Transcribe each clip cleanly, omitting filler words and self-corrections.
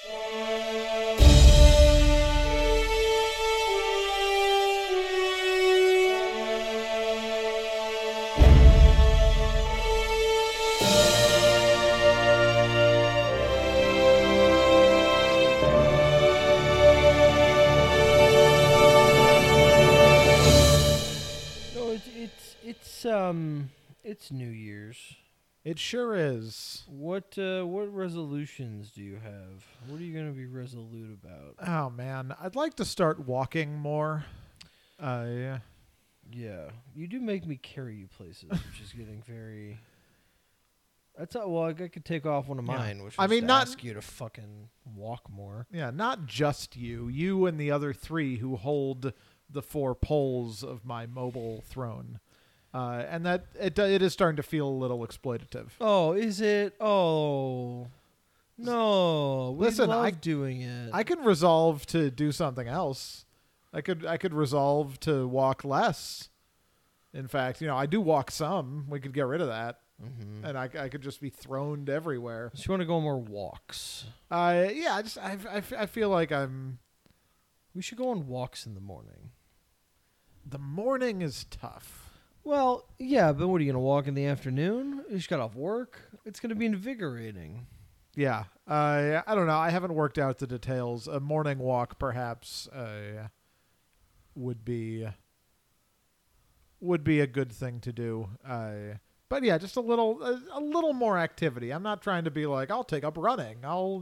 No, it's New Year's. It sure is. What resolutions do you have? What are you gonna be resolute about? Oh man, I'd like to start walking more. Yeah. Yeah, you do make me carry you places, which is getting very. That's well, I could take off one of Yeah. mine, which I was mean, to not- ask you to fucking walk more. Yeah, not just you. You and the other three who hold the 4 poles of my mobile throne. And that it is starting to feel a little exploitative. Oh, is it? Oh, no. We Listen, love doing it. I can resolve to do something else. I could resolve to walk less. In fact, I do walk some. We could get rid of that. Mm-hmm. And I could just be thrown everywhere. So you want to go on more walks? Yeah, I feel like We should go on walks in the morning. the morning is tough. Well, yeah, but what are you gonna walk in the afternoon? You just got off work. It's gonna be invigorating. Yeah, I don't know. I haven't worked out the details. A morning walk, perhaps, would be a good thing to do. But yeah, just a little more activity. I'm not trying to be like, I'll take up running. I'll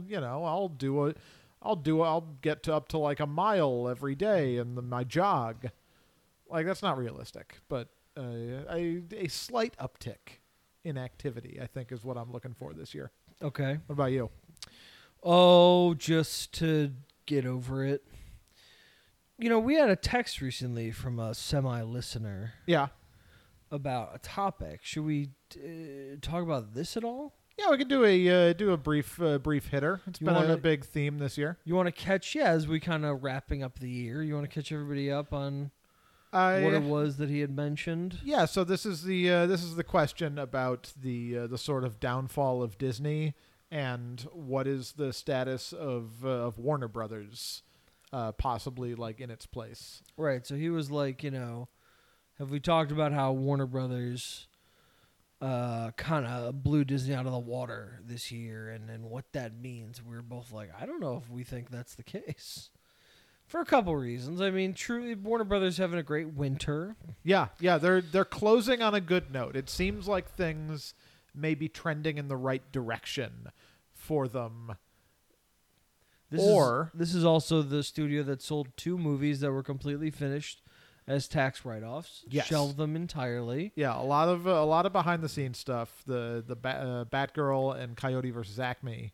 get up to like a mile every day in my jog. Like, that's not realistic, but a slight uptick in activity, I think, is what I'm looking for this year. Okay. What about you? Oh, just to get over it. We had a text recently from a semi-listener Yeah. about a topic. Should we talk about this at all? Yeah, we could do a brief hitter. It's You been wanna- a big theme this year. You want to catch, as we kind of wrapping up the year, you want to catch everybody up on what it was that he had mentioned? Yeah, so this is the question about the sort of downfall of Disney and what is the status of Warner Brothers, possibly like in its place. Right, so he was like, have we talked about how Warner Brothers kind of blew Disney out of the water this year and what that means? We're both like, I don't know if we think that's the case. For a couple reasons. I mean, truly, Warner Brothers having a great winter. Yeah, they're closing on a good note. It seems like things may be trending in the right direction for them. This is also the studio that sold 2 movies that were completely finished as tax write-offs. Yes. Shelved them entirely. Yeah, a lot of behind the scenes stuff. The Batgirl and Coyote versus Acme,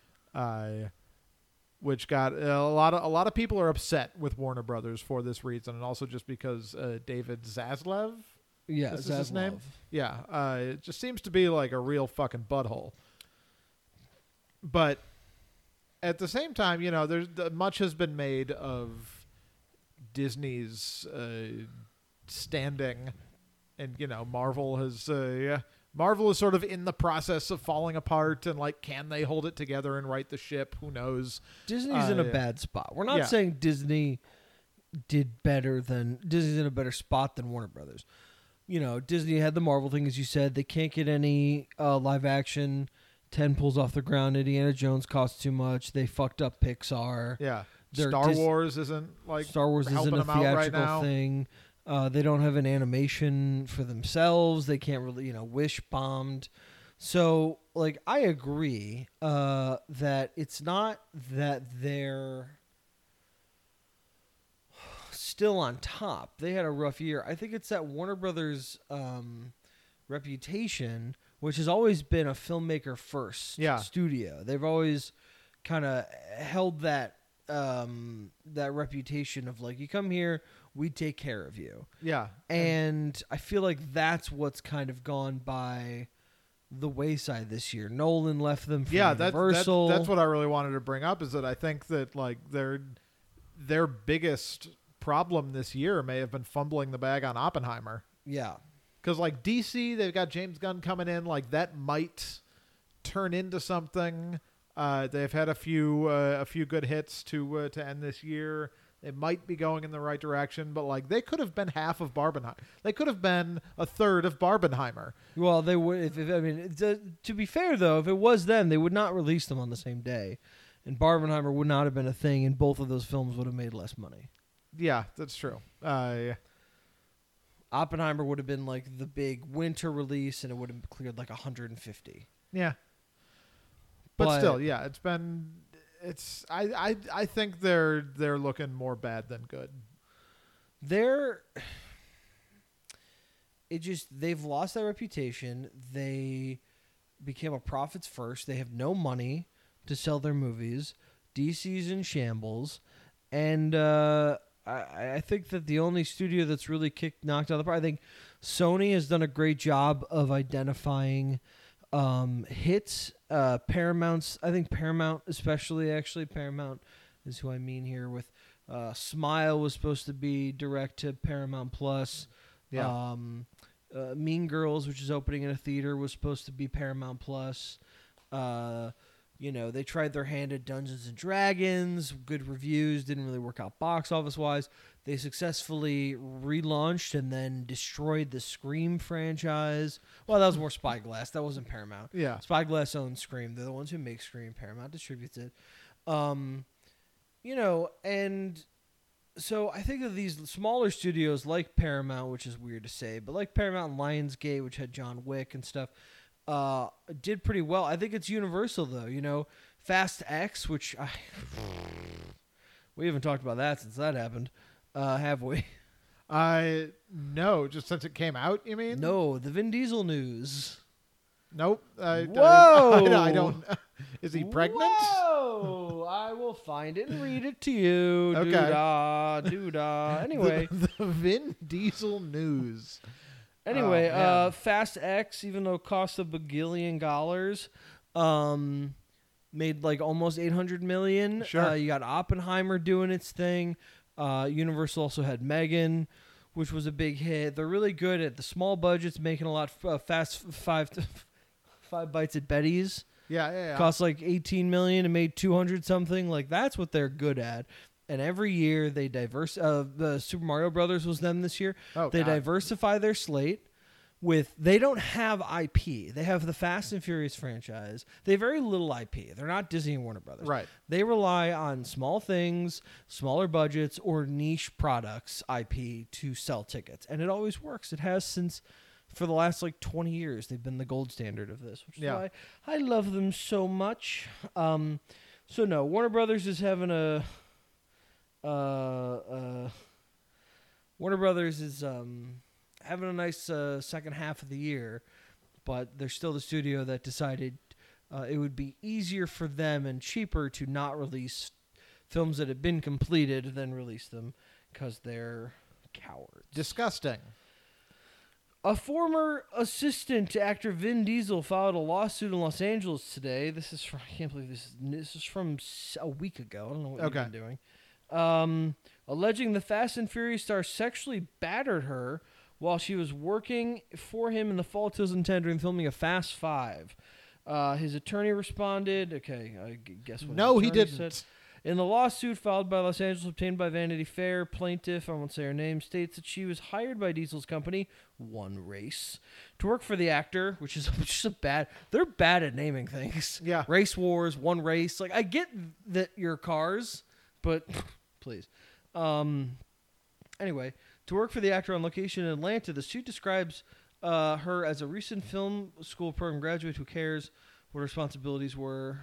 which got a lot of people are upset with Warner Brothers for this reason, and also just because David Zaslav, Yeah, this is his Zaslav. name. Yeah, it just seems to be like a real fucking butthole. But at the same time, much has been made of Disney's standing, and Marvel is sort of in the process of falling apart, and like, can they hold it together and right the ship? Who knows? Disney's in a bad spot. We're not Yeah. saying Disney did better than Disney's in a better spot than Warner Brothers. Disney had the Marvel thing, as you said. They can't get any live action 10 pulls off the ground. Indiana Jones costs too much. They fucked up Pixar. Yeah, They're Star Wars isn't like Star Wars helping isn't a them out right theatrical now. thing. They don't have an animation for themselves. They can't really, Wish bombed. So, like, I agree that it's not that they're still on top. They had a rough year. I think it's that Warner Brothers reputation, which has always been a filmmaker first studio. They've always kind of held that that reputation of like, you come here, we take care of you. Yeah, And I feel like that's what's kind of gone by the wayside this year. Nolan left them for Universal. That's what I really wanted to bring up, is that I think that like their biggest problem this year may have been fumbling the bag on Oppenheimer. Yeah. Because like DC, they've got James Gunn coming in, like that might turn into something. They've had a few good hits to end this year. They might be going in the right direction, but like they could have been half of Barbenheimer. They could have been a third of Barbenheimer. Well, they would. To be fair though, if it was them, they would not release them on the same day, and Barbenheimer would not have been a thing, and both of those films would have made less money. Yeah, that's true. Yeah. Oppenheimer would have been like the big winter release, and it would have cleared like 150. Yeah. But still, yeah, it's been. It's I think they're looking more bad than good. They've lost their reputation. They became a profits first. They have no money to sell their movies. DC's in shambles, and I think that the only studio that's really knocked out of the park. I think Sony has done a great job of identifying hits. Paramount's, I think Paramount especially, actually Paramount is who I mean here with Smile was supposed to be direct to Paramount Plus. Yeah. Mean Girls, which is opening in a theater, was supposed to be Paramount Plus. They tried their hand at Dungeons and Dragons, good reviews, didn't really work out box office wise. They successfully relaunched and then destroyed the Scream franchise. Well, that was more Spyglass. That wasn't Paramount. Yeah. Spyglass owns Scream. They're the ones who make Scream. Paramount distributes it. And so I think of these smaller studios like Paramount, which is weird to say, but like Paramount and Lionsgate, which had John Wick and stuff, did pretty well. I think it's Universal, though. Fast X, which we haven't talked about that since that happened. Have we? No, just since it came out, you mean? No, the Vin Diesel news. Nope. Whoa! I don't. Is he pregnant? Whoa! I will find it and read it to you. Okay. Doo-dah. Anyway. The Vin Diesel news. Anyway, Oh, Fast X, even though it cost $1 billion, made like almost $800 million. Sure. You got Oppenheimer doing its thing. Universal also had Megan, which was a big hit. They're really good at the small budgets, making a lot. Fast Five Bites at Betty's. Yeah. Cost like $18 million and made 200 something. Like that's what they're good at. And every year they the Super Mario Brothers was them this year. Oh, they God. diversify their slate they don't have IP. They have the Fast and Furious franchise. They have very little IP. They're not Disney and Warner Brothers. Right. They rely on small things, smaller budgets, or niche products IP to sell tickets. And it always works. It has since for the last like 20 years. They've been the gold standard of this, which is why I love them so much. So no, Warner Brothers is having Warner Brothers is having a nice second half of the year, but they're still the studio that decided it would be easier for them and cheaper to not release films that have been completed than release them because they're cowards. Disgusting. A former assistant to actor Vin Diesel filed a lawsuit in Los Angeles today. I can't believe this is from a week ago. I don't know what you've been doing. Alleging the Fast and Furious star sexually battered her while she was working for him in the fall of 2010 during filming of Fast 5. His attorney responded. Okay, I guess what No, his he attorney didn't. said. In the lawsuit filed by Los Angeles, obtained by Vanity Fair, plaintiff, I won't say her name, states that she was hired by Diesel's company, One Race, to work for the actor, which is they're bad at naming things. Yeah. Race Wars, One Race. Like, I get that you're cars, but please. Anyway, to work for the actor on location in Atlanta, the suit describes her as a recent film school program graduate who cares what her responsibilities were.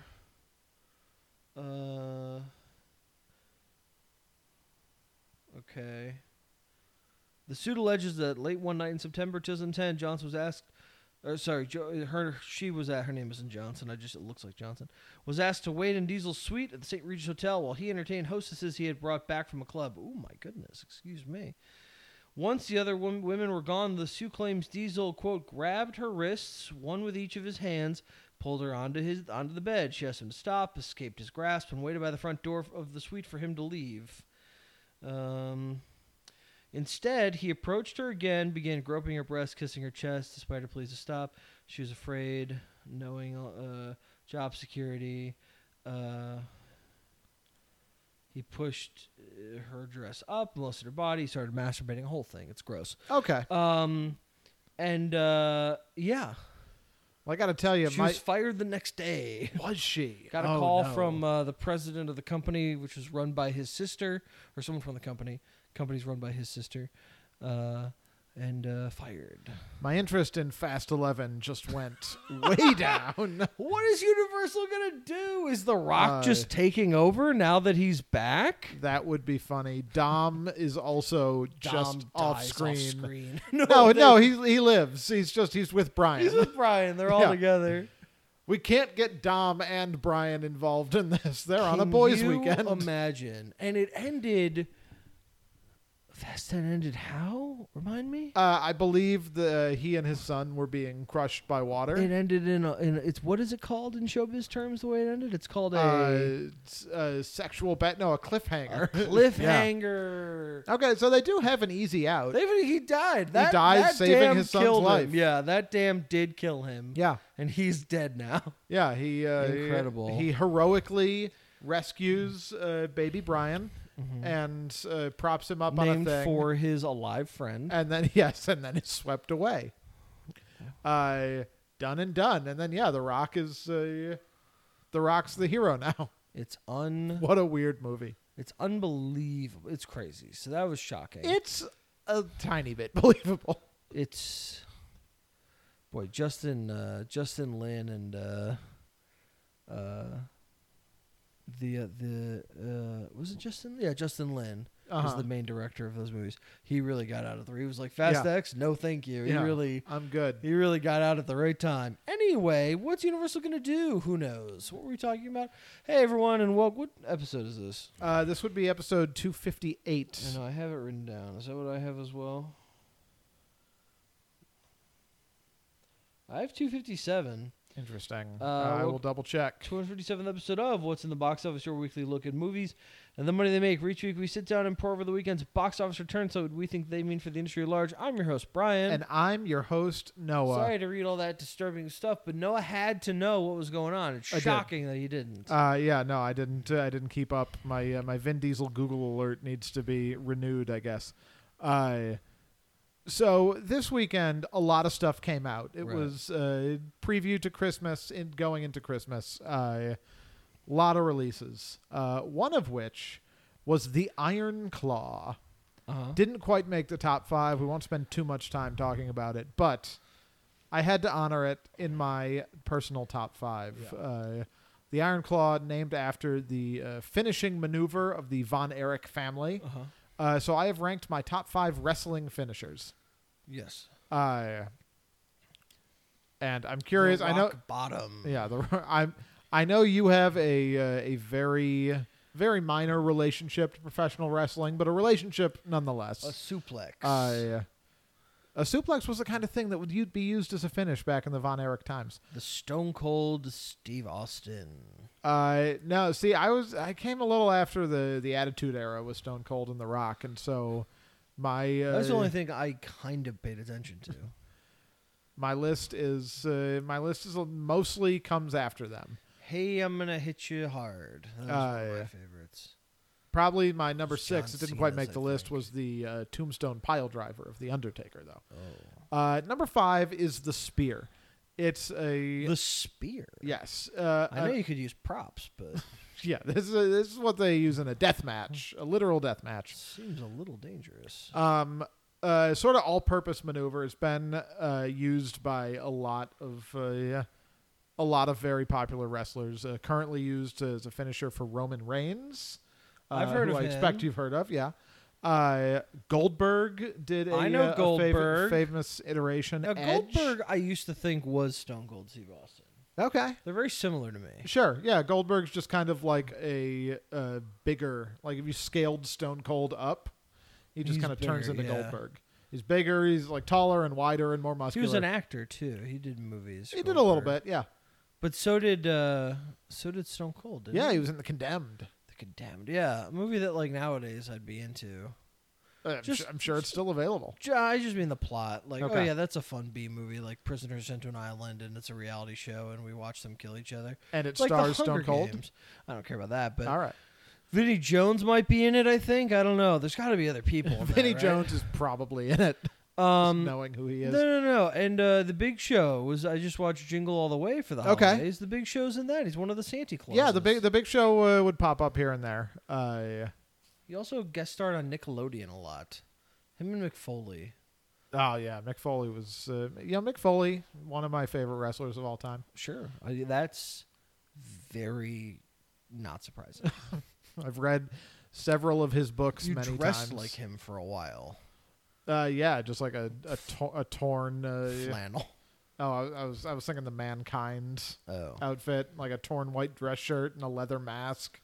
Okay. The suit alleges that late one night in September 2010, Johnson was asked. Her name isn't Johnson. It looks like Johnson. Was asked to wait in Diesel's suite at the St. Regis Hotel while he entertained hostesses he had brought back from a club. Oh my goodness! Excuse me. Once the other women were gone, the suit claims Diesel, quote, grabbed her wrists, one with each of his hands, pulled her onto the bed. She asked him to stop, escaped his grasp, and waited by the front door of the suite for him to leave. Instead, he approached her again, began groping her breast, kissing her chest, despite her pleas to stop. She was afraid, knowing job security. he pushed her dress up, molested her body, started masturbating. A whole thing. It's gross. Okay. Yeah, Well, I got to tell you, she was fired the next day. was she? Got a call from the president of the company, which was run by his sister, or someone from the company. Company's run by his sister, and fired. My interest in Fast 11 just went way down. What is Universal gonna do? Is The Rock just taking over now that he's back? That would be funny. Dom is also just Dom off dies screen. No, he lives. He's with Brian. he's with Brian. They're all Yeah. together. We can't get Dom and Brian involved in this. They're on a boys' Can you weekend. Imagine, and it ended. Fast 10 ended how? Remind me. I believe he and his son were being crushed by water. It ended in it's what is it called in showbiz terms? The way it ended, it's called It's a sexual bet. No, a cliffhanger. a cliffhanger. Yeah. Okay, so they do have an easy out. He died. died saving damn his son's killed life. him. Yeah, that damn did kill him. Yeah, and he's dead now. yeah. He Incredible. He heroically rescues baby Brian and props him up on a Named thing. for his alive friend. And then is swept away. Done and done. And then the Rock is the Rock's the hero now. It's What a weird movie. It's unbelievable. It's crazy. So that was shocking. It's a tiny bit believable. It's Justin Lin and was it Justin? Yeah, Justin Lin was the main director of those movies. He really got out of he was like Fast X, no thank you. I'm good. He really got out at the right time. Anyway, what's Universal gonna do? Who knows? What were we talking about? Hey everyone, and what episode is this? This would be episode 258. I know I have it written down. Is that what I have as well? I have 257. Interesting. I will double check. 257th episode of What's in the Box Office, your weekly look at movies and the money they make. Each week we sit down and pour over the weekend's box office returns, so what we think they mean for the industry at large. I'm your host, Brian. And I'm your host, Noah. Sorry to read all that disturbing stuff, but Noah had to know what was going on. It's shocking that he didn't. No, I didn't. I didn't keep up. My my Vin Diesel Google alert needs to be renewed, I guess. So this weekend, a lot of stuff came out. It was preview to Christmas, going into Christmas. A lot of releases. One of which was The Iron Claw. Didn't quite make the top 5. We won't spend too much time talking about it, but I had to honor it in my personal top 5. Yeah. The Iron Claw, named after the finishing maneuver of the Von Erich family. So I have ranked my top 5 wrestling finishers. Yes. And I'm curious. The I know. rock bottom. Yeah. I know you have a very very minor relationship to professional wrestling, but a relationship nonetheless. A suplex. A suplex was the kind of thing that would be used as a finish back in the Von Erich times. The Stone Cold Steve Austin. No, see, I came a little after the Attitude Era with Stone Cold and The Rock, and so that's the only thing I kind of paid attention to. My list is mostly comes after them. Hey, I'm gonna hit you hard. That was one of my favorites. Probably my number 6. John It didn't quite Cena's, make the I list. think. Was the Tombstone Pile Driver of the Undertaker, though. Oh. Number 5 is the Spear. It's the Spear. Yes. I know you could use props, but yeah, this is what they use in a death match, a literal death match. Seems a little dangerous. Sort of all-purpose maneuver has been used by a lot of very popular wrestlers. Currently used as a finisher for Roman Reigns. I've heard who of I him. expect you've heard of. Yeah. Goldberg did I know Goldberg. a famous iteration. Now, Edge. Goldberg, I used to think was Stone Cold Steve Austin. Okay. They're very similar to me. Sure. Yeah. Goldberg's just kind of like a bigger, like if you scaled Stone Cold up, he just He's kind of turns bigger, into yeah. Goldberg. He's bigger. He's like taller and wider and more He muscular. was an actor too. He did movies. He did a little Goldberg. bit. Yeah. But so did Stone Cold. Didn't Yeah. He was in The Condemned. The Condemned. Yeah, a movie that like nowadays I'd be into. I'm sure it's still available. I just mean the plot. Like, oh Okay. yeah, that's a fun B movie. Like prisoners sent to an island, and it's a reality show, and we watch them kill each other. And it It's like the stars Hunger Stone Cold. Games. I don't care about that, but All right. Vinnie Jones might be in it. I think. I don't know. There's got to be other people. In Vinnie that, right? Jones is probably in it. Knowing who he is. No. And the Big Show was. I just watched Jingle All the Way for the Okay. holidays. The Big Show's in that. He's one of the Santa Clauses. Yeah, the Big Show would pop up here and there. He also guest starred on Nickelodeon a lot. Him and McFoley. Oh yeah, Mick Foley was. Mick Foley, one of my favorite wrestlers of all time. Sure, that's very not surprising. I've read several of his books You many dressed times. like him for a while. Yeah, just like a torn. Flannel. Oh, I was thinking the Mankind Oh. outfit, like a torn white dress shirt and a leather mask.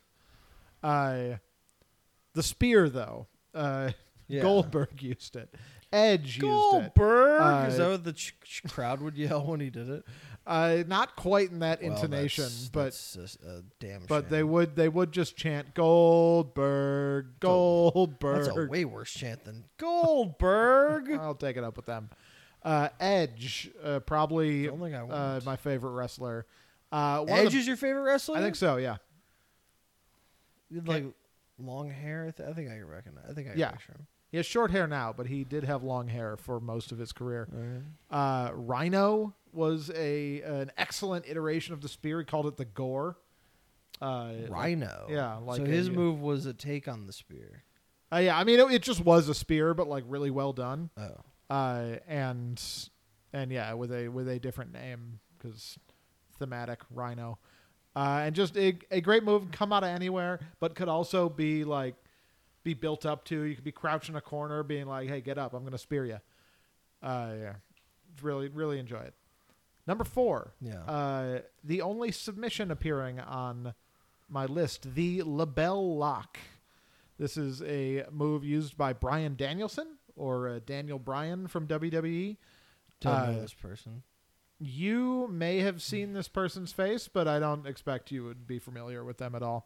The spear though, Yeah. Goldberg used it. Edge used it. Goldberg! Is that what the crowd would yell when he did it? Not quite in that Well, intonation, that's just a damn but shame. they would just chant Goldberg, Goldberg. That's a way worse chant than Goldberg. I'll take it up with them. Edge, probably Don't think I won't. my favorite wrestler. One of Edge the- is your favorite wrestler? I think so. Yeah. You had, like long hair. I think I can recognize. I think I can Yeah. picture him. He has short hair now, but he did have long hair for most of his career. Okay. Rhino was an excellent iteration of the spear. He called it the gore. Rhino. yeah, like so a- his move was a take on the spear. Yeah, I mean it just was a spear, but like really well done. Oh. And yeah, with a different name because thematic Rhino, and just a great move, come out of anywhere, but could also be built up to. You could be crouched in a corner, being like, "Hey, get up! I'm going to spear you." Yeah, really enjoy it. Number 4, Yeah. the only submission appearing on my list, the Labelle Lock. This is a move used by Bryan Danielson or Daniel Bryan from WWE. Don't know this person. You may have seen this person's face, but I don't expect you would be familiar with them at all.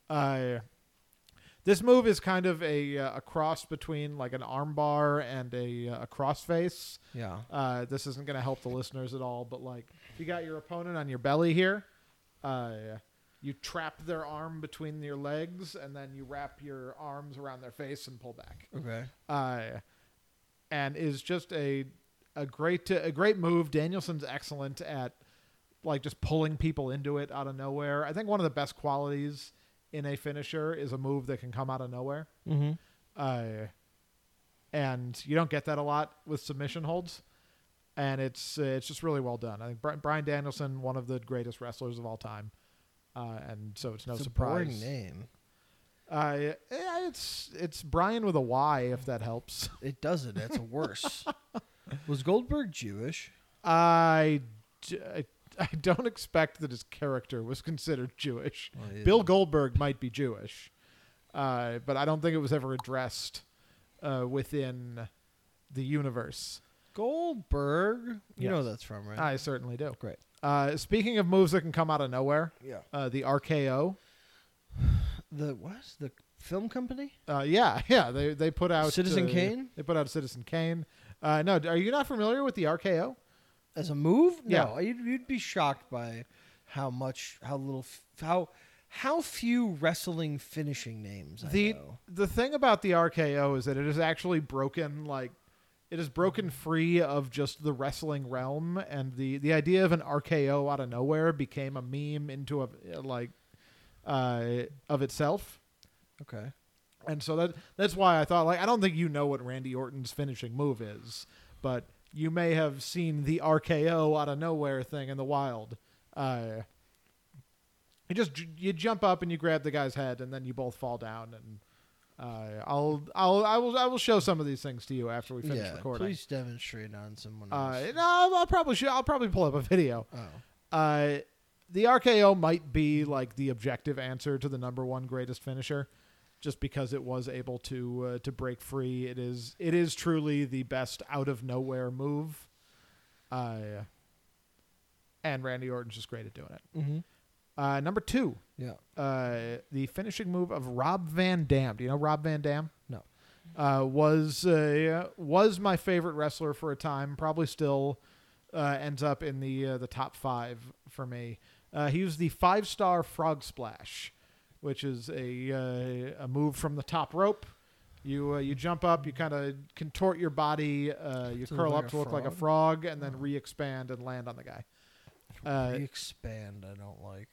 This move is kind of a cross between like an armbar and a crossface. Yeah. This isn't going to help the listeners at all, but like if you got your opponent on your belly here, you trap their arm between your legs, and then you wrap your arms around their face and pull back. Okay. And is just a great move. Danielson's excellent at like just pulling people into it out of nowhere. I think one of the best qualities in a finisher is a move that can come out of nowhere. Mm-hmm. And you don't get that a lot with submission holds. And it's just really well done. I think Bryan Danielson, one of the greatest wrestlers of all time. And so it's no It's a surprise. boring name. Yeah, it's Brian with a Y, if that helps. It doesn't. It's worse. Was Goldberg Jewish? I don't expect that his character was considered Jewish. Well, Bill Goldberg might be Jewish, but I don't think it was ever addressed within the universe. Goldberg. You know Yes. that's from, right? I certainly do. Great. Speaking of moves that can come out of nowhere, Yeah. the RKO. The what? The film company? Yeah, they put out Citizen Kane? They put out Citizen Kane. No, are you not familiar with the RKO? As a move? Yeah. No. You'd be shocked by how few wrestling finishing names I know. The thing about the RKO is that it is actually broken free of just the wrestling realm, and the idea of an RKO out of nowhere became a meme into of itself. Okay. And so that's why I thought, I don't think you know what Randy Orton's finishing move is, but you may have seen the RKO out of nowhere thing in the wild. You jump up and you grab the guy's head, and then you both fall down. And I will show some of these things to you after we finish recording. Please demonstrate on someone else. No, I'll probably pull up a video. Oh. The RKO might be like the objective answer to the number one greatest finisher, just because it was able to break free. It is truly the best out of nowhere move. And Randy Orton's just great at doing it. Mm-hmm. Number 2. Yeah. The finishing move of Rob Van Dam. Do you know Rob Van Dam? No. Was my favorite wrestler for a time. Probably still ends up in the top 5 for me. He used the 5-star frog splash, which is a move from the top rope. You jump up, you kind of contort your body, you curl up to look like a frog, and then re-expand and land on the guy. Re-expand, I don't like.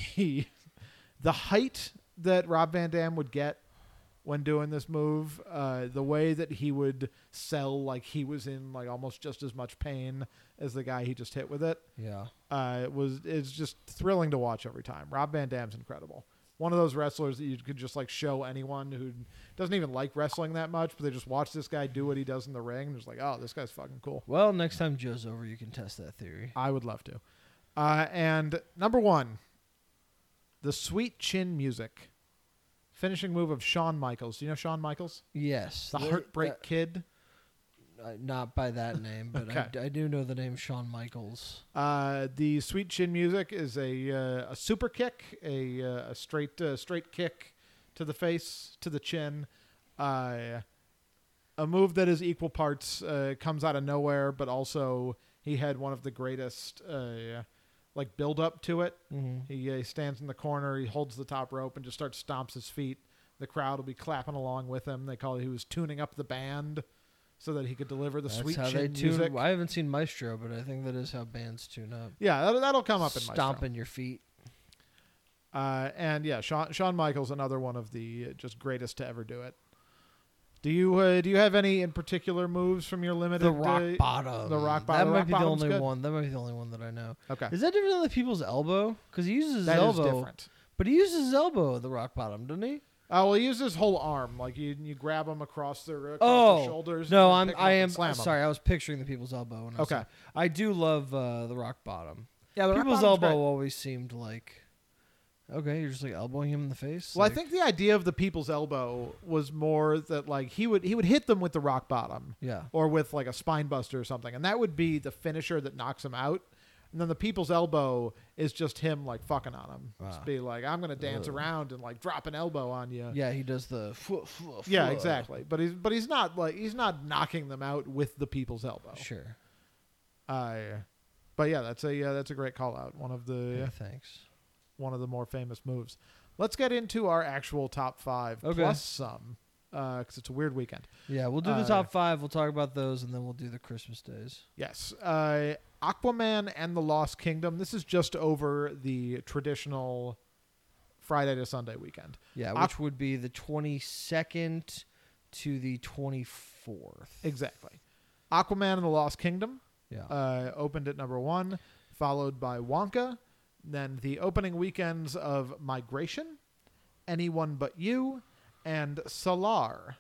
The height that Rob Van Dam would get when doing this move, the way that he would sell like he was in like almost just as much pain as the guy he just hit with it. Yeah. It's just thrilling to watch every time. Rob Van Dam's incredible. One of those wrestlers that you could just like show anyone who doesn't even like wrestling that much, but they just watch this guy do what he does in the ring and just like, oh, this guy's fucking cool. Well, next time Joe's over, you can test that theory. I would love to. And number 1, the sweet chin music. Finishing move of Shawn Michaels. Do you know Shawn Michaels? Yes. The Heartbreak Kid? Not by that name, but Okay. I do know the name Shawn Michaels. The sweet chin music is a super kick, a straight kick to the face, to the chin. A move that is equal parts comes out of nowhere, but also he had one of the greatest like build up to it. Mm-hmm. He stands in the corner, he holds the top rope and just starts stomps his feet. The crowd will be clapping along with him. They call it he was tuning up the band so that he could deliver the sweet chin music. I haven't seen Maestro, but I think that is how bands tune up. Yeah, that'll come up in Maestro. Stomping your feet. And yeah, Shawn Michaels, another one of the just greatest to ever do it. Do you have any in particular moves from your limited? The rock bottom. The rock bottom. That might be the Bottom's only good? one. That might be the only one that I know. Okay, Is that different than the people's elbow? Because he uses his that is elbow. different. But he uses his elbow at the rock bottom, doesn't he? Well, he uses his whole arm. Like you grab him across their shoulders. No, and then pick him up I and am slam him. sorry. I was picturing the people's elbow. When I was Okay. saying- I do love the rock bottom. Yeah, the rock People's bottom's elbow great. always seemed like, okay, you're just like elbowing him in the face. Well, like, I think the idea of the people's elbow was more that like he would hit them with the rock bottom yeah, or with like a spine buster or something, and that would be the finisher that knocks him out. And then the people's elbow is just him like fucking on him. Just be like, I'm gonna dance around and like drop an elbow on you. yeah, he does the. Yeah, exactly. But he's not knocking them out with the people's elbow. Sure. But yeah, that's a great call out. One of the Yeah, thanks. one of the more famous moves. Let's get into our actual top 5 Okay. plus some, because it's a weird weekend. Yeah, we'll do the top 5. We'll talk about those, and then we'll do the Christmas days. Yes, Aquaman and the Lost Kingdom. This is just over the traditional Friday to Sunday weekend. Yeah, which would be the 22nd to the 24th. Exactly. Aquaman and the Lost Kingdom Yeah. opened at number 1, followed by Wonka. Then the opening weekends of Migration, Anyone But You, and Solar.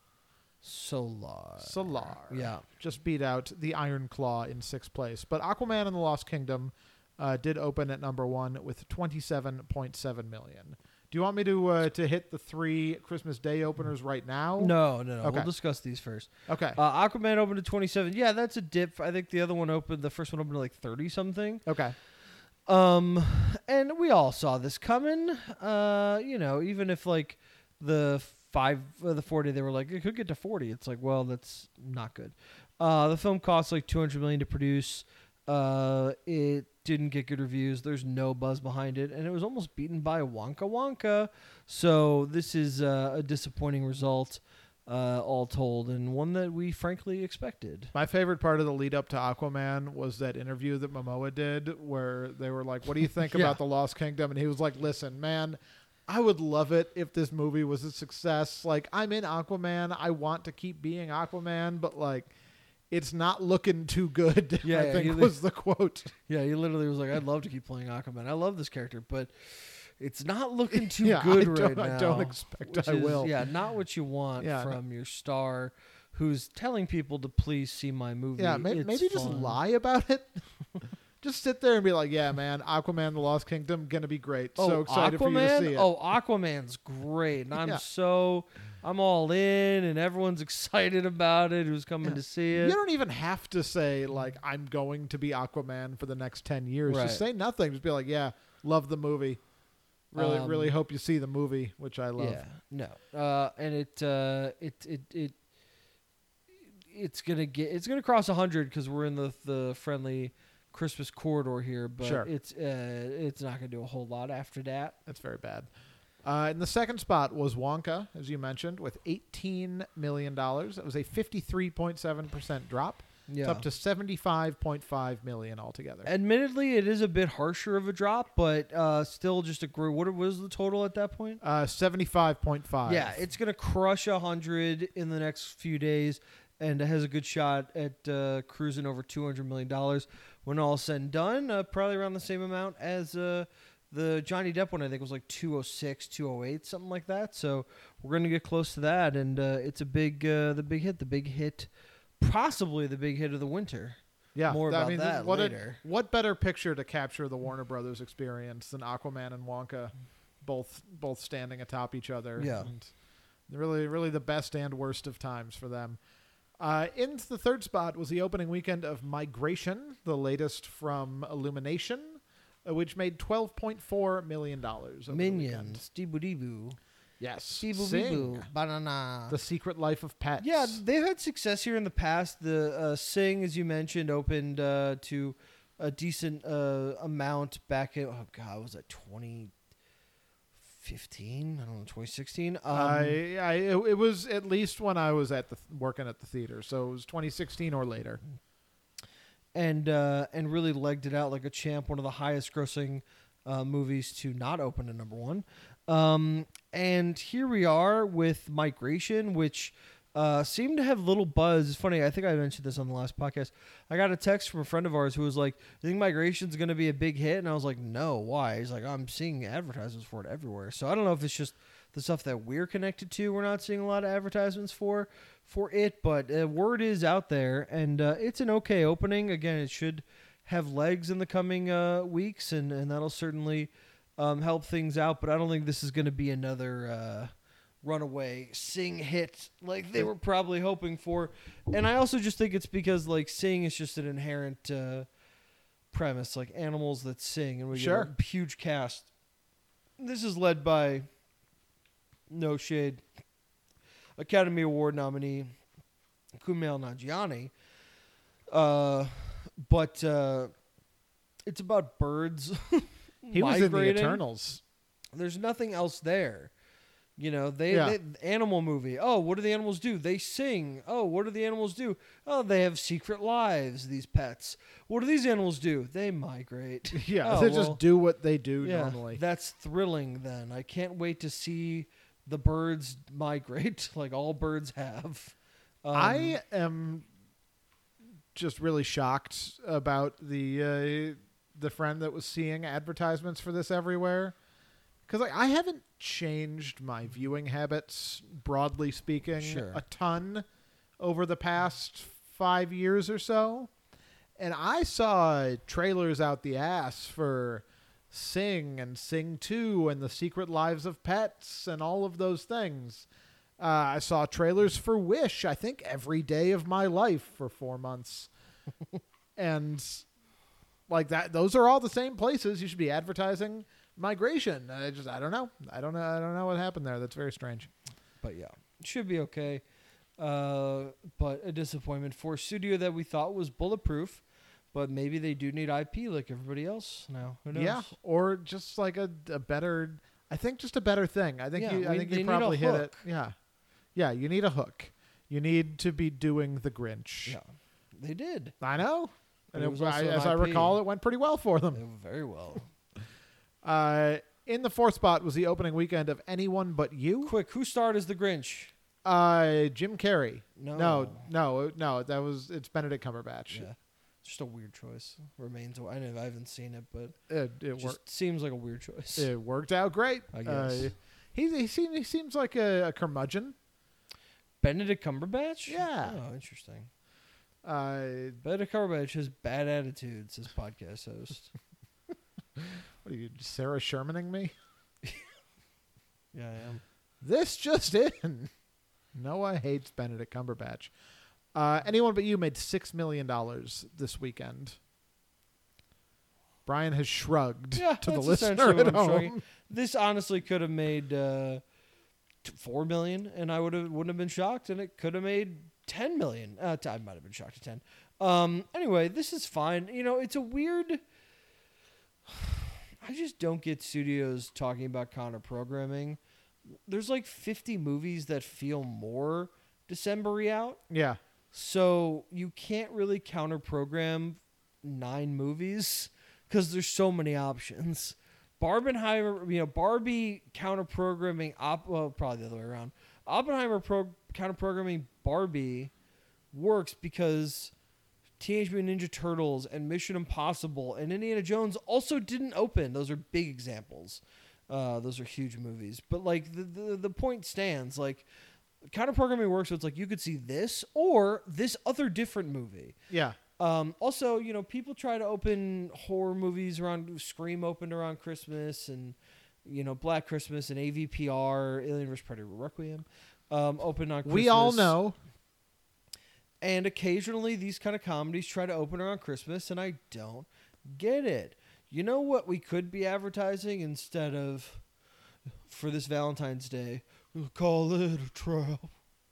Solar. Yeah. Just beat out the Iron Claw in 6th place. But Aquaman and the Lost Kingdom did open at number 1 with 27.7 million. Do you want me to hit the 3 Christmas Day openers right now? No. Okay. We'll discuss these first. Okay. Aquaman opened at 27. Yeah, that's a dip. I think the first one opened at like 30 something. Okay. And we all saw this coming. Even if like the 40, they were like, it could get to 40. It's like, well, that's not good. The film cost like $200 million to produce. It didn't get good reviews. There's no buzz behind it, and it was almost beaten by Wonka Wonka. So this is a disappointing result, all told, and one that we frankly expected. My favorite part of the lead up to Aquaman was that interview that Momoa did where they were like, what do you think Yeah. about The Lost Kingdom? And he was like, listen, man, I would love it if this movie was a success. Like, I'm in Aquaman. I want to keep being Aquaman, but like, it's not looking too good, Yeah, I think he- was the quote. Yeah, he literally was like, I'd love to keep playing Aquaman. I love this character, but it's not looking too Yeah, good I right now. don't expect which I is, will. Yeah, not what you want Yeah. from your star who's telling people to please see my movie. Yeah, It's maybe just fun. lie about it. Just sit there and be like, yeah, man, Aquaman, The Lost Kingdom, going to be great. So excited for you to see it. Oh, Aquaman's great. And I'm all in, and everyone's excited about it who's coming to see it. You don't even have to say, like, I'm going to be Aquaman for the next 10 years. Right. Just say nothing. Just be like, yeah, love the movie. Really hope you see the movie, which I love. Yeah, no, and it's gonna cross 100 because we're in the friendly Christmas corridor here, but Sure. it's not gonna do a whole lot after that. That's very bad. In the second spot was Wonka, as you mentioned, with $18 million. It was a 53.7% drop. Yeah, It's up to $75.5 million altogether. admittedly, it is a bit harsher of a drop, but still just a great. What was the total at that point? 75.5. Yeah, it's gonna crush 100 in the next few days, and it has a good shot at cruising over $200 million when all said and done. Probably around the same amount as the Johnny Depp one. I think was like 206, 208, something like that. So we're gonna get close to that, and it's a big, the big hit, possibly the big hit of the winter. Yeah, More about that later. What better picture to capture the Warner Brothers experience than Aquaman and Wonka, both standing atop each other? Yeah. And really the best and worst of times for them. In the third spot was the opening weekend of Migration, the latest from Illumination, which made $12.4 million. over the weekend. Minions, Deebu, Yes. Sing, Sing, Banana. The Secret Life of Pets. Yeah, they've had success here in the past. The Sing, as you mentioned, opened to a decent amount back in, was that 2015? I don't know, 2016? It was at least when I was working at the theater, so it was 2016 or later. And really legged it out like a champ, one of the highest grossing movies to not open to number one. And here we are with Migration, which seemed to have little buzz. It's funny, I think I mentioned this on the last podcast. I got a text from a friend of ours who was like, "You think Migration's going to be a big hit?" And I was like, "No, why?" He's like, "I'm seeing advertisements for it everywhere." So I don't know if it's just the stuff that we're connected to. We're not seeing a lot of advertisements for it, but word is out there, and it's an okay opening. Again, it should have legs in the coming weeks, and that'll certainly help things out, but I don't think this is going to be another runaway Sing hit like they were probably hoping for. And I also just think it's because like Sing is just an inherent premise, like animals that sing, and we get a huge cast. This is led by, no shade, Academy Award nominee Kumail Nanjiani, but it's about birds. He was in the Eternals. There's nothing else there. You know, they animal movie. Oh, what do the animals do? They sing. Oh, what do the animals do? Oh, they have secret lives, these pets. What do these animals do? They migrate. Yeah, they just do what they do normally. That's thrilling then. I can't wait to see the birds migrate like all birds have. I am just really shocked about the friend that was seeing advertisements for this everywhere, because I haven't changed my viewing habits, broadly speaking, a ton over the past 5 years or so, and I saw trailers out the ass for Sing and Sing 2 and The Secret Lives of Pets and all of those things. I saw trailers for Wish, I think, every day of my life for 4 months. And like that, those are all the same places you should be advertising Migration. I don't know. I don't know what happened there. That's very strange. But yeah, it should be okay. But a disappointment for a studio that we thought was bulletproof, but maybe they do need IP like everybody else now. Who knows? Yeah, or just like a better. I think just a better thing. I think you probably hit it. Yeah, yeah. You need a hook. You need to be doing the Grinch. Yeah, they did. I know. But And as I recall, it went pretty well for them. It went very well. In the fourth spot was the opening weekend of Anyone But You. Quick, who starred as the Grinch? Jim Carrey. No. No. It's Benedict Cumberbatch. Yeah, just a weird choice. Remains. I haven't seen it, but it just seems like a weird choice. It worked out great. I guess. He seems like a curmudgeon. Benedict Cumberbatch? Yeah. Oh, interesting. Benedict Cumberbatch has bad attitudes as podcast host. What are you, Sarah Shermaning me? Yeah, I am. This just in. Noah hates Benedict Cumberbatch. Anyone But You made $6 million this weekend. Brian has shrugged Yeah, to the that's listener essentially what at I'm showing. home. This honestly could have made $4 million, and I wouldn't have been shocked, and it could have made $10 million. I might have been shocked at 10. Anyway, this is fine. You know, it's a weird. I just don't get studios talking about counter programming. There's like 50 movies that feel more December-y out. Yeah. So you can't really counter program 9 movies because there's so many options. Barbie counter programming probably the other way around. Oppenheimer counter programming Barbie works because Teenage Mutant Ninja Turtles and Mission Impossible and Indiana Jones also didn't open. Those are big examples. Those are huge movies. But like the point stands. Like counter programming works. So it's like you could see this or this other different movie. Yeah. Also, you know, people try to open horror movies around Scream opened around Christmas and, you know, Black Christmas and AVPR, Alien vs. Predator Requiem, opened on Christmas. We all know. And occasionally these kind of comedies try to open around Christmas, and I don't get it. You know what we could be advertising instead of, for this Valentine's Day, call it a trap.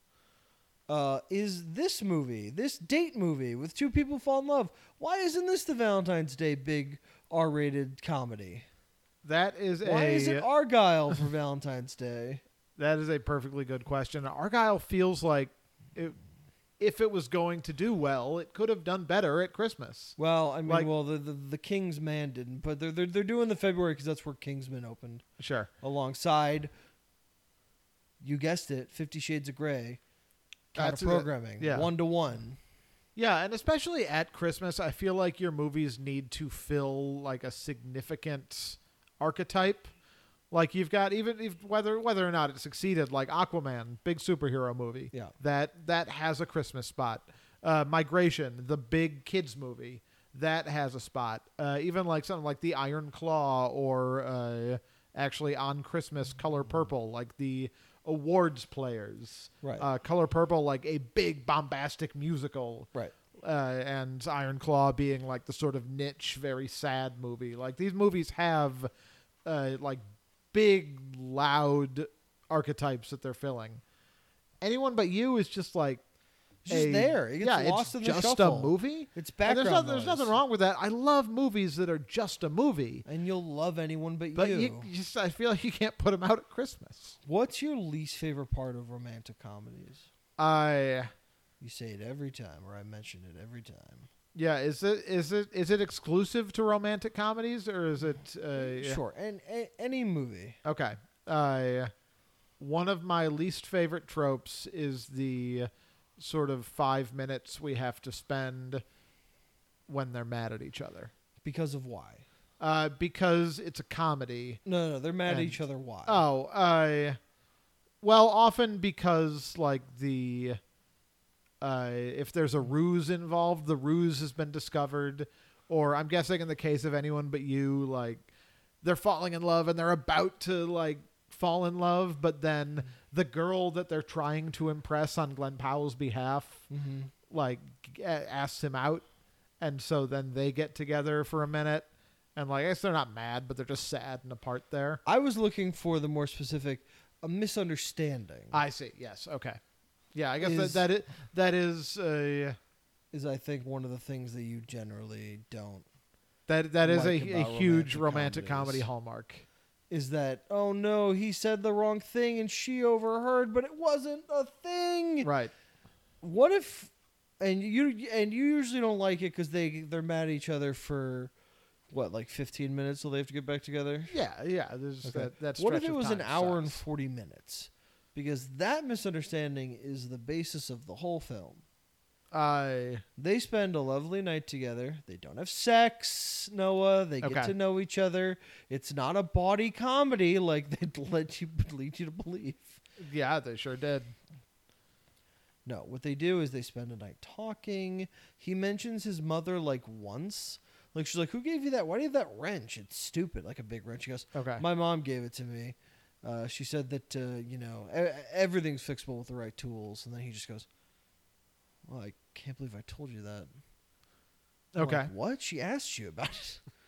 Is this movie, this date movie with 2 people fall in love. Why isn't this the Valentine's Day big R-rated comedy? That is Why isn't Argyle for Valentine's Day? That is a perfectly good question. Argyle feels like if it was going to do well, it could have done better at Christmas. Well, I mean, the King's Man didn't, but they're doing the February because that's where Kingsman opened. Sure. Alongside, you guessed it, 50 Shades of Grey. Counter programming, 1-to-1. Yeah, and especially at Christmas, I feel like your movies need to fill like a significant archetype. Like you've got whether or not it succeeded, like Aquaman, big superhero movie. Yeah. That has a Christmas spot. Migration, the big kids movie, that has a spot. Even like something like the Iron Claw or actually on Christmas Color Purple, like the awards players. Right. Color Purple, like a big bombastic musical. Right. And Iron Claw being like the sort of niche, very sad movie. Like these movies have like big, loud archetypes that they're filling. Anyone But You is just like just there. It gets lost in the just shuffle. a movie. It's background And there's noise. nothing wrong with that. I love movies that are just a movie. And you'll love Anyone But But You. I feel like you can't put them out at Christmas. What's your least favorite part of romantic comedies? You say it every time, or I mention it every time. Yeah, is it exclusive to romantic comedies, or is it Sure, and any movie. Okay. One of my least favorite tropes is the sort of 5 minutes we have to spend when they're mad at each other. Because of why? Because it's a comedy. No, they're mad at each other. Why? Well, often because like if there's a ruse involved, the ruse has been discovered, or I'm guessing in the case of Anyone But You, like they're falling in love and they're about to like fall in love, but then the girl that they're trying to impress on Glenn Powell's behalf, like asks him out, and so then they get together for a minute, and like I guess they're not mad, but they're just sad and apart there. I was looking for the more specific, a misunderstanding. I see. Yes. Okay. Yeah, I guess Is that is I think one of the things that you generally don't. that is like a about huge romantic romantic comedy comedies. hallmark. Is that, oh no, he said the wrong thing and she overheard, but it wasn't a thing. Right. What if, and you usually don't like it because they're mad at each other for, what, like 15 minutes till they have to get back together? Yeah. There's Okay. that. What if stretch it of was an time hour and sucks. 40 minutes? Because that misunderstanding is the basis of the whole film. They spend a lovely night together. They don't have sex, Noah. They get to know each other. It's not a bawdy comedy like they'd lead you to believe. Yeah, they sure did. No, what they do is they spend a night talking. He mentions his mother like once. Like she's like, "Who gave you that? Why do you have that wrench? It's stupid." Like a big wrench. He goes, Okay. "My mom gave it to me." She said that everything's fixable with the right tools, and then he just goes, "Well, I can't believe I told you that." I'm Okay. like, what? She asked you about it.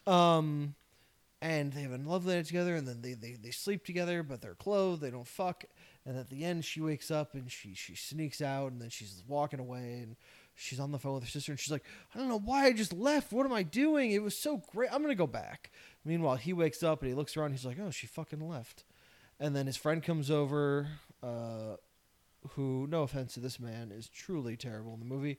And they have a lovely night together, and then they sleep together, but they're clothed, they don't fuck. And at the end, she wakes up and she sneaks out, and then she's walking away, and she's on the phone with her sister, and she's like, I don't know why I just left. What am I doing? It was so great. I'm going to go back. Meanwhile, he wakes up, and he looks around, he's like, oh, she fucking left. And then his friend comes over, who, no offense to this man, is truly terrible in the movie,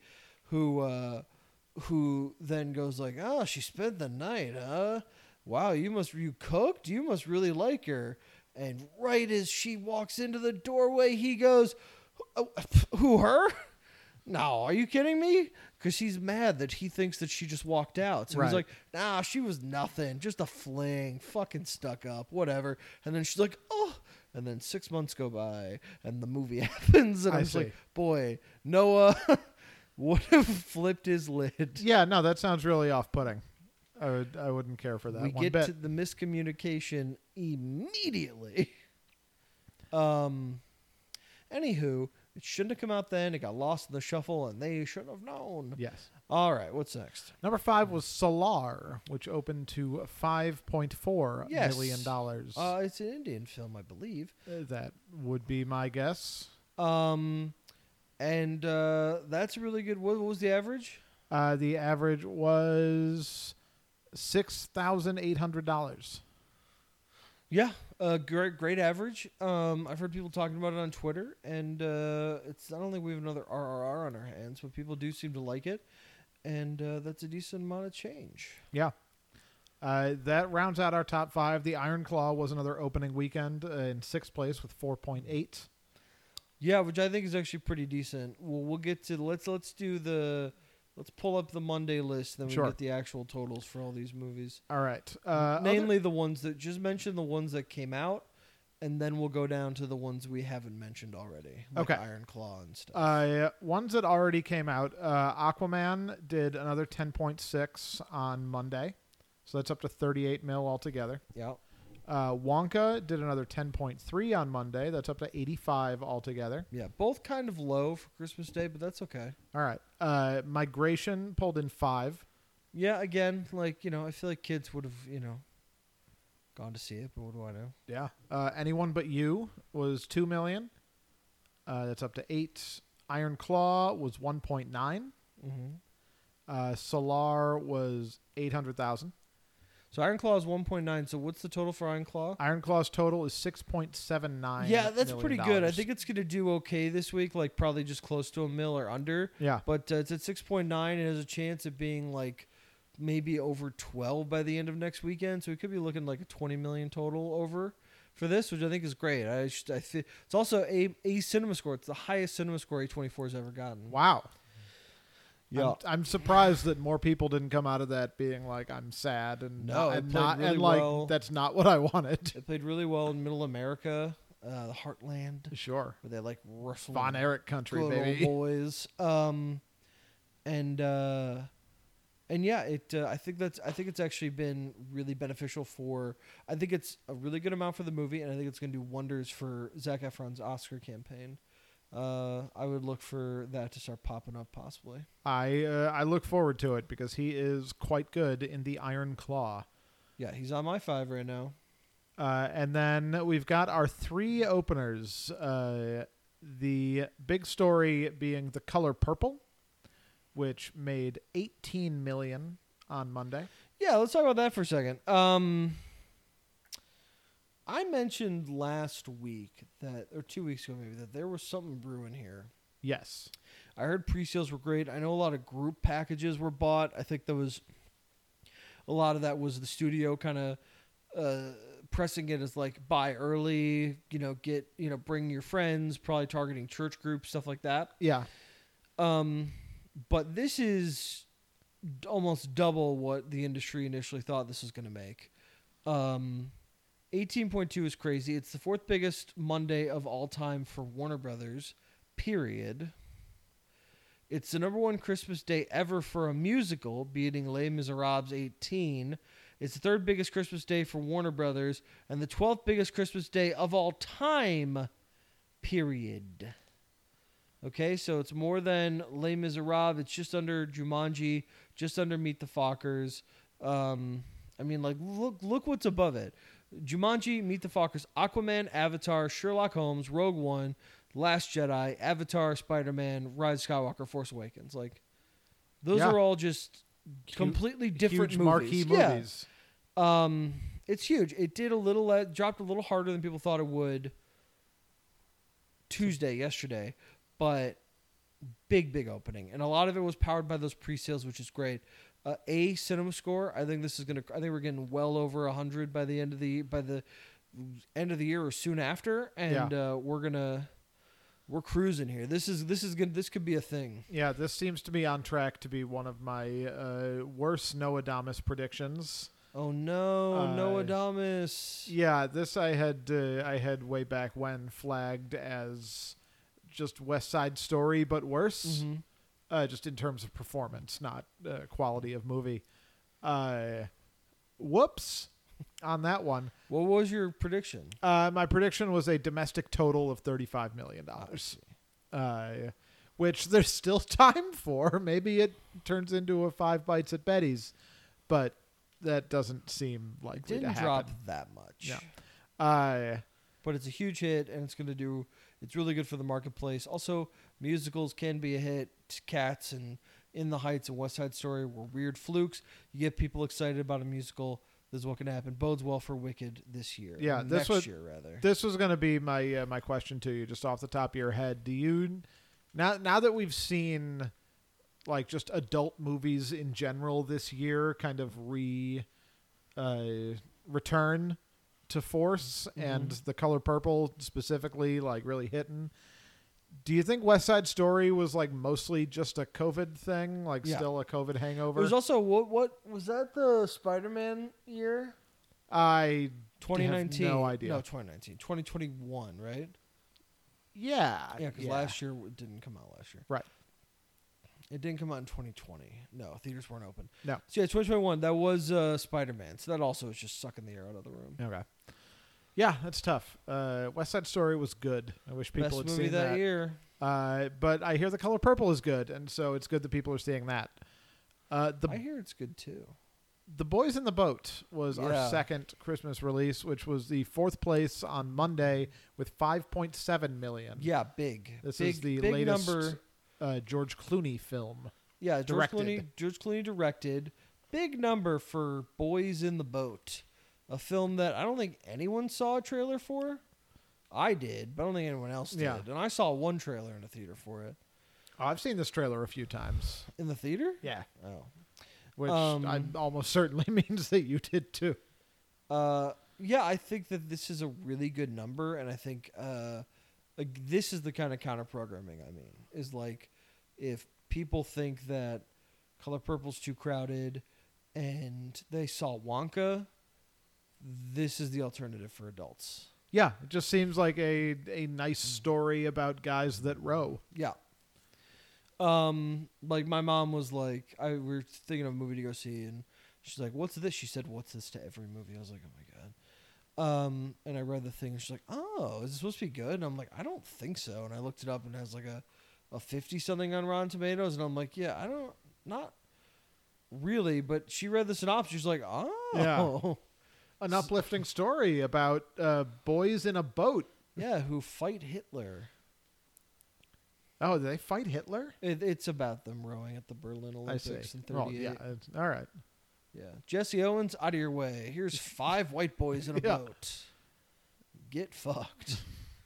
who then goes like, oh, she spent the night, huh? Wow, you cooked? You must really like her. And right as she walks into the doorway, he goes, who, her? No, are you kidding me? Because he's mad that he thinks that she just walked out. So he's like, nah, she was nothing. Just a fling. Fucking stuck up. Whatever. And then she's like, oh. And then 6 months go by, and the movie happens. And I was like, boy, Noah would have flipped his lid. Yeah, no, that sounds really off-putting. I wouldn't care for that We one get bit. to the miscommunication immediately. Anywho, it shouldn't have come out then. It got lost in the shuffle, and they should have known. Yes. All right, what's next? Number 5 was Solar, which opened to $5.4 million. It's an Indian film, I believe. That would be my guess. And that's really good. What was the average? The average was $6,800. Yeah, great average. I've heard people talking about it on Twitter, and it's I don't think we have another RRR on our hands, but people do seem to like it, and that's a decent amount of change. Yeah. That rounds out our top 5. The Iron Claw was another opening weekend in 6th place with 4.8. Yeah, which I think is actually pretty decent. We'll get to let's pull up the Monday list, then we get the actual totals for all these movies. All right. Namely the ones that just mention the ones that came out, and then we'll go down to the ones we haven't mentioned already. Like Iron Claw and stuff. Ones that already came out. Aquaman did another 10.6 on Monday. So that's up to 38 mil altogether. Yeah. Wonka did another 10.3 on Monday. That's up to 85 altogether. Yeah, both kind of low for Christmas Day, but that's okay. All right. Migration pulled in 5. Yeah, again, I feel like kids would have, gone to see it, but what do I know? Yeah. Anyone But You was 2 million. That's up to 8. Iron Claw was 1.9. Mm-hmm. Solar was 800,000. So Iron Claw is 1.9. So what's the total for Iron Claw? Iron Claw's total is 6.79. Yeah, that's pretty good. I think it's going to do okay this week, probably just close to $1 million or under. Yeah. But it's at 6.9 and has a chance of being maybe over 12 by the end of next weekend. So we could be looking like a 20 million total over for this, which I think is great. It's also a cinema score. It's the highest cinema score A24 has ever gotten. Wow. Yeah. I'm surprised that more people didn't come out of that being like, I'm sad and that's not what I wanted. It played really well in Middle America, the Heartland. Sure. Where they wrestle Von Erich country, good baby. Old boys. And yeah, I think it's actually been really beneficial for. I think it's a really good amount for the movie, and I think it's going to do wonders for Zac Efron's Oscar campaign. I would look for that to start popping up possibly. I look forward to it because he is quite good in the Iron Claw. Yeah, he's on my 5 right now. And then we've got our 3 openers. The big story being The Color Purple, which made 18 million on Monday. Yeah, let's talk about that for a second. I mentioned last week or 2 weeks ago maybe, that there was something brewing here. Yes. I heard pre-sales were great. I know a lot of group packages were bought. I think there was a lot of that was the studio kind of pressing it as buy early, bring your friends, probably targeting church groups, stuff like that. Yeah. But this is almost double what the industry initially thought this was going to make. 18.2 is crazy. It's the 4th biggest Monday of all time for Warner Brothers, period. It's the number 1 Christmas day ever for a musical, beating Les Miserables 18. It's the 3rd biggest Christmas day for Warner Brothers, and the 12th biggest Christmas day of all time, period. Okay, so it's more than Les Miserables. It's just under Jumanji, just under Meet the Fockers. I mean, like, look what's above it. Jumanji, Meet the Fockers, Aquaman, Avatar, Sherlock Holmes, Rogue One, Last Jedi, Avatar, Spider-Man, Rise of Skywalker, Force Awakens. Like, those Yeah. are all just completely different Huge movies. marquee movies. Yeah. It's huge. It did dropped a little harder than people thought it would yesterday, but big opening. And a lot of it was powered by those pre-sales, which is great. A cinema score. I think we're getting well over 100 by the end of the year or soon after, and we're cruising here. This is good. This could be a thing. Yeah, this seems to be on track to be one of my worst Noah Adamus predictions. Oh no, Noah Adamus. Yeah, this I had way back when flagged as just West Side Story, but worse. Mm-hmm. Just in terms of performance, not quality of movie. Whoops on that one. What was your prediction? My prediction was a domestic total of $35 million, which there's still time for. Maybe it turns into a 5 Bites at Betty's, but that doesn't seem likely It to didn't happen. drop that much. Yeah. But it's a huge hit, and it's really good for the marketplace. Also, musicals can be a hit. Cats and In the Heights and West Side Story were weird flukes. You get people excited about a musical. This is what can happen. Bodes well for Wicked this year. Yeah, next year rather. This was going to be my my question to you, just off the top of your head. Do you now that we've seen like just adult movies in general this year, kind of return to force, and The Color Purple specifically, like really hitting? Do you think West Side Story was like mostly just a COVID thing, like still a COVID hangover? It was also what was that the Spider-Man year? I 2019. have no idea. No, 2019. 2021, right? Yeah. Yeah, because last year it didn't come out last year. Right. It didn't come out in 2020. No, theaters weren't open. No. So yeah, 2021. That was Spider-Man. So that also was just sucking the air out of the room. Okay. Yeah, that's tough. West Side Story was good. I wish people Best had movie seen that year. But I hear The Color Purple is good, and so it's good that people are seeing that. I hear it's good too. The Boys in the Boat was our second Christmas release, which was the 4th place on Monday with 5.7 million. Yeah, big. This big, is the big latest number. George Clooney film. Yeah, George directed. Clooney directed. Big number for Boys in the Boat. A film that I don't think anyone saw a trailer for. I did, but I don't think anyone else did. Yeah. And I saw one trailer in a theater for it. Oh, I've seen this trailer a few times. In the theater? Yeah. Oh. Which I almost certainly means that you did too. Yeah, I think that this is a really good number, and I think this is the kind of counter programming I mean. Is like if people think that Color Purple's too crowded and they saw Wonka, this is the alternative for adults. Yeah, it just seems like a nice story about guys that row. Yeah. Like my mom was like, we were thinking of a movie to go see, and she's like, "What's this?" She said, "What's this?" to every movie. I was like, "Oh my god." And I read the thing, and she's like, "Oh, is this supposed to be good?" And I'm like, "I don't think so." And I looked it up, and it has like a 50 something on Rotten Tomatoes, and I'm like, "Yeah, not really." But she read the synopsis, she's like, "Oh, Yeah. An uplifting story about boys in a boat." Yeah, who fight Hitler. Oh, they fight Hitler? It's about them rowing at the Berlin Olympics in 38. Well, yeah, all right. Yeah. Jesse Owens, out of your way. Here's 5 white boys in a boat. Get fucked.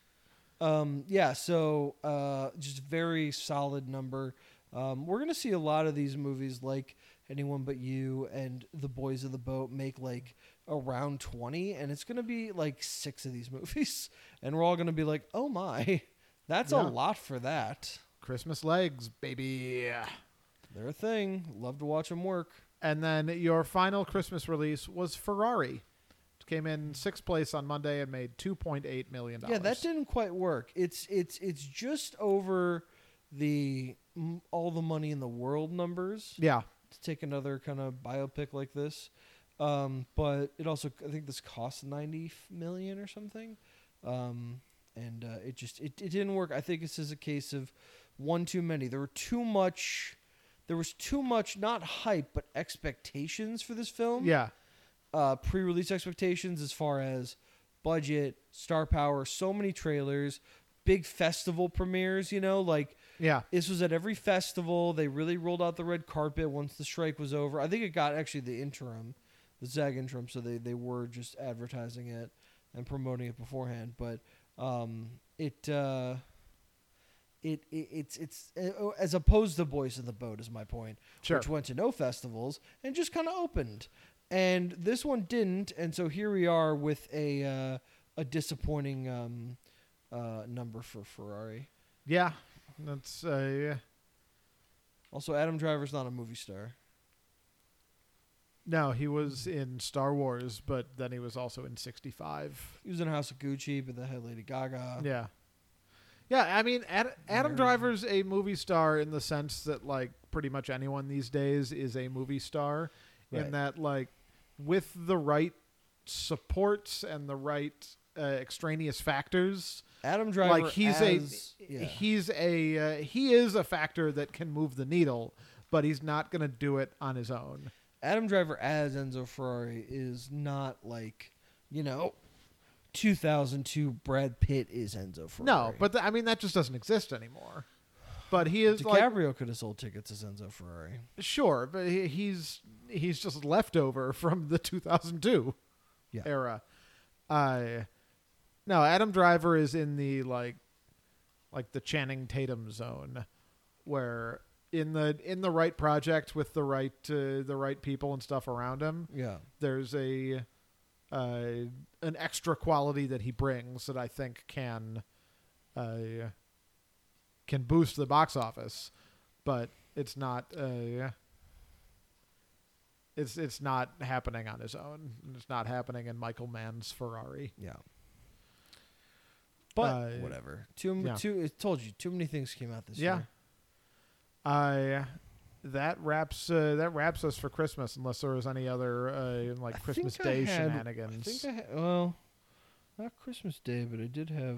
So just very solid number. We're going to see a lot of these movies like Anyone But You and The Boys of the Boat make like around 20, and it's going to be like 6 of these movies. And we're all going to be like, oh my, that's a lot for that. Christmas legs, baby. They're a thing. Love to watch them work. And then your final Christmas release was Ferrari. It came in 6th place on Monday and made $2.8 million. Yeah, that didn't quite work. It's just over the all the money in the world numbers. Yeah. To take another kind of biopic like this. But it also, I think this cost $90 million or something. It didn't work. I think this is a case of one too many. There was too much not hype but expectations for this film. Yeah. pre-release expectations as far as budget, star power, so many trailers, big festival premieres, like Yeah. this was at every festival. They really rolled out the red carpet once the strike was over. I think it got actually the SAG interim, so they were just advertising it and promoting it beforehand. But it's as opposed to Boys in the Boat is my point, Sure. which went to no festivals and just kind of opened. And this one didn't, and so here we are with a disappointing number for Ferrari. Yeah. That's Also, Adam Driver's not a movie star. no, he was in Star Wars, but then he was also in 65. He was in House of Gucci, but that had Lady Gaga. Yeah. Yeah, I mean, Adam Driver's a movie star in the sense that, like, pretty much anyone these days is a movie star. Right. In that, like, with the right supports and the right extraneous factors, Adam Driver, like, yeah. he is a factor that can move the needle, but he's not going to do it on his own. Adam Driver as Enzo Ferrari is not like, 2002 Brad Pitt is Enzo Ferrari. No, but I mean, that just doesn't exist anymore. But he is like, DiCaprio could have sold tickets as Enzo Ferrari. sure, but he's just leftover from the 2002 Yeah. era. No, Adam Driver is in the like the Channing Tatum zone, where in the right project with the right people and stuff around him, Yeah. there's an extra quality that he brings that I think can boost the box office, but it's not it's not happening on his own. It's not happening in Michael Mann's Ferrari. Yeah. But Uh, whatever. yeah. I told you, too many things came out this Yeah. year. That wraps us for Christmas, unless there was any other I Christmas think I Day had- shenanigans. I think well, not Christmas Day, but I did have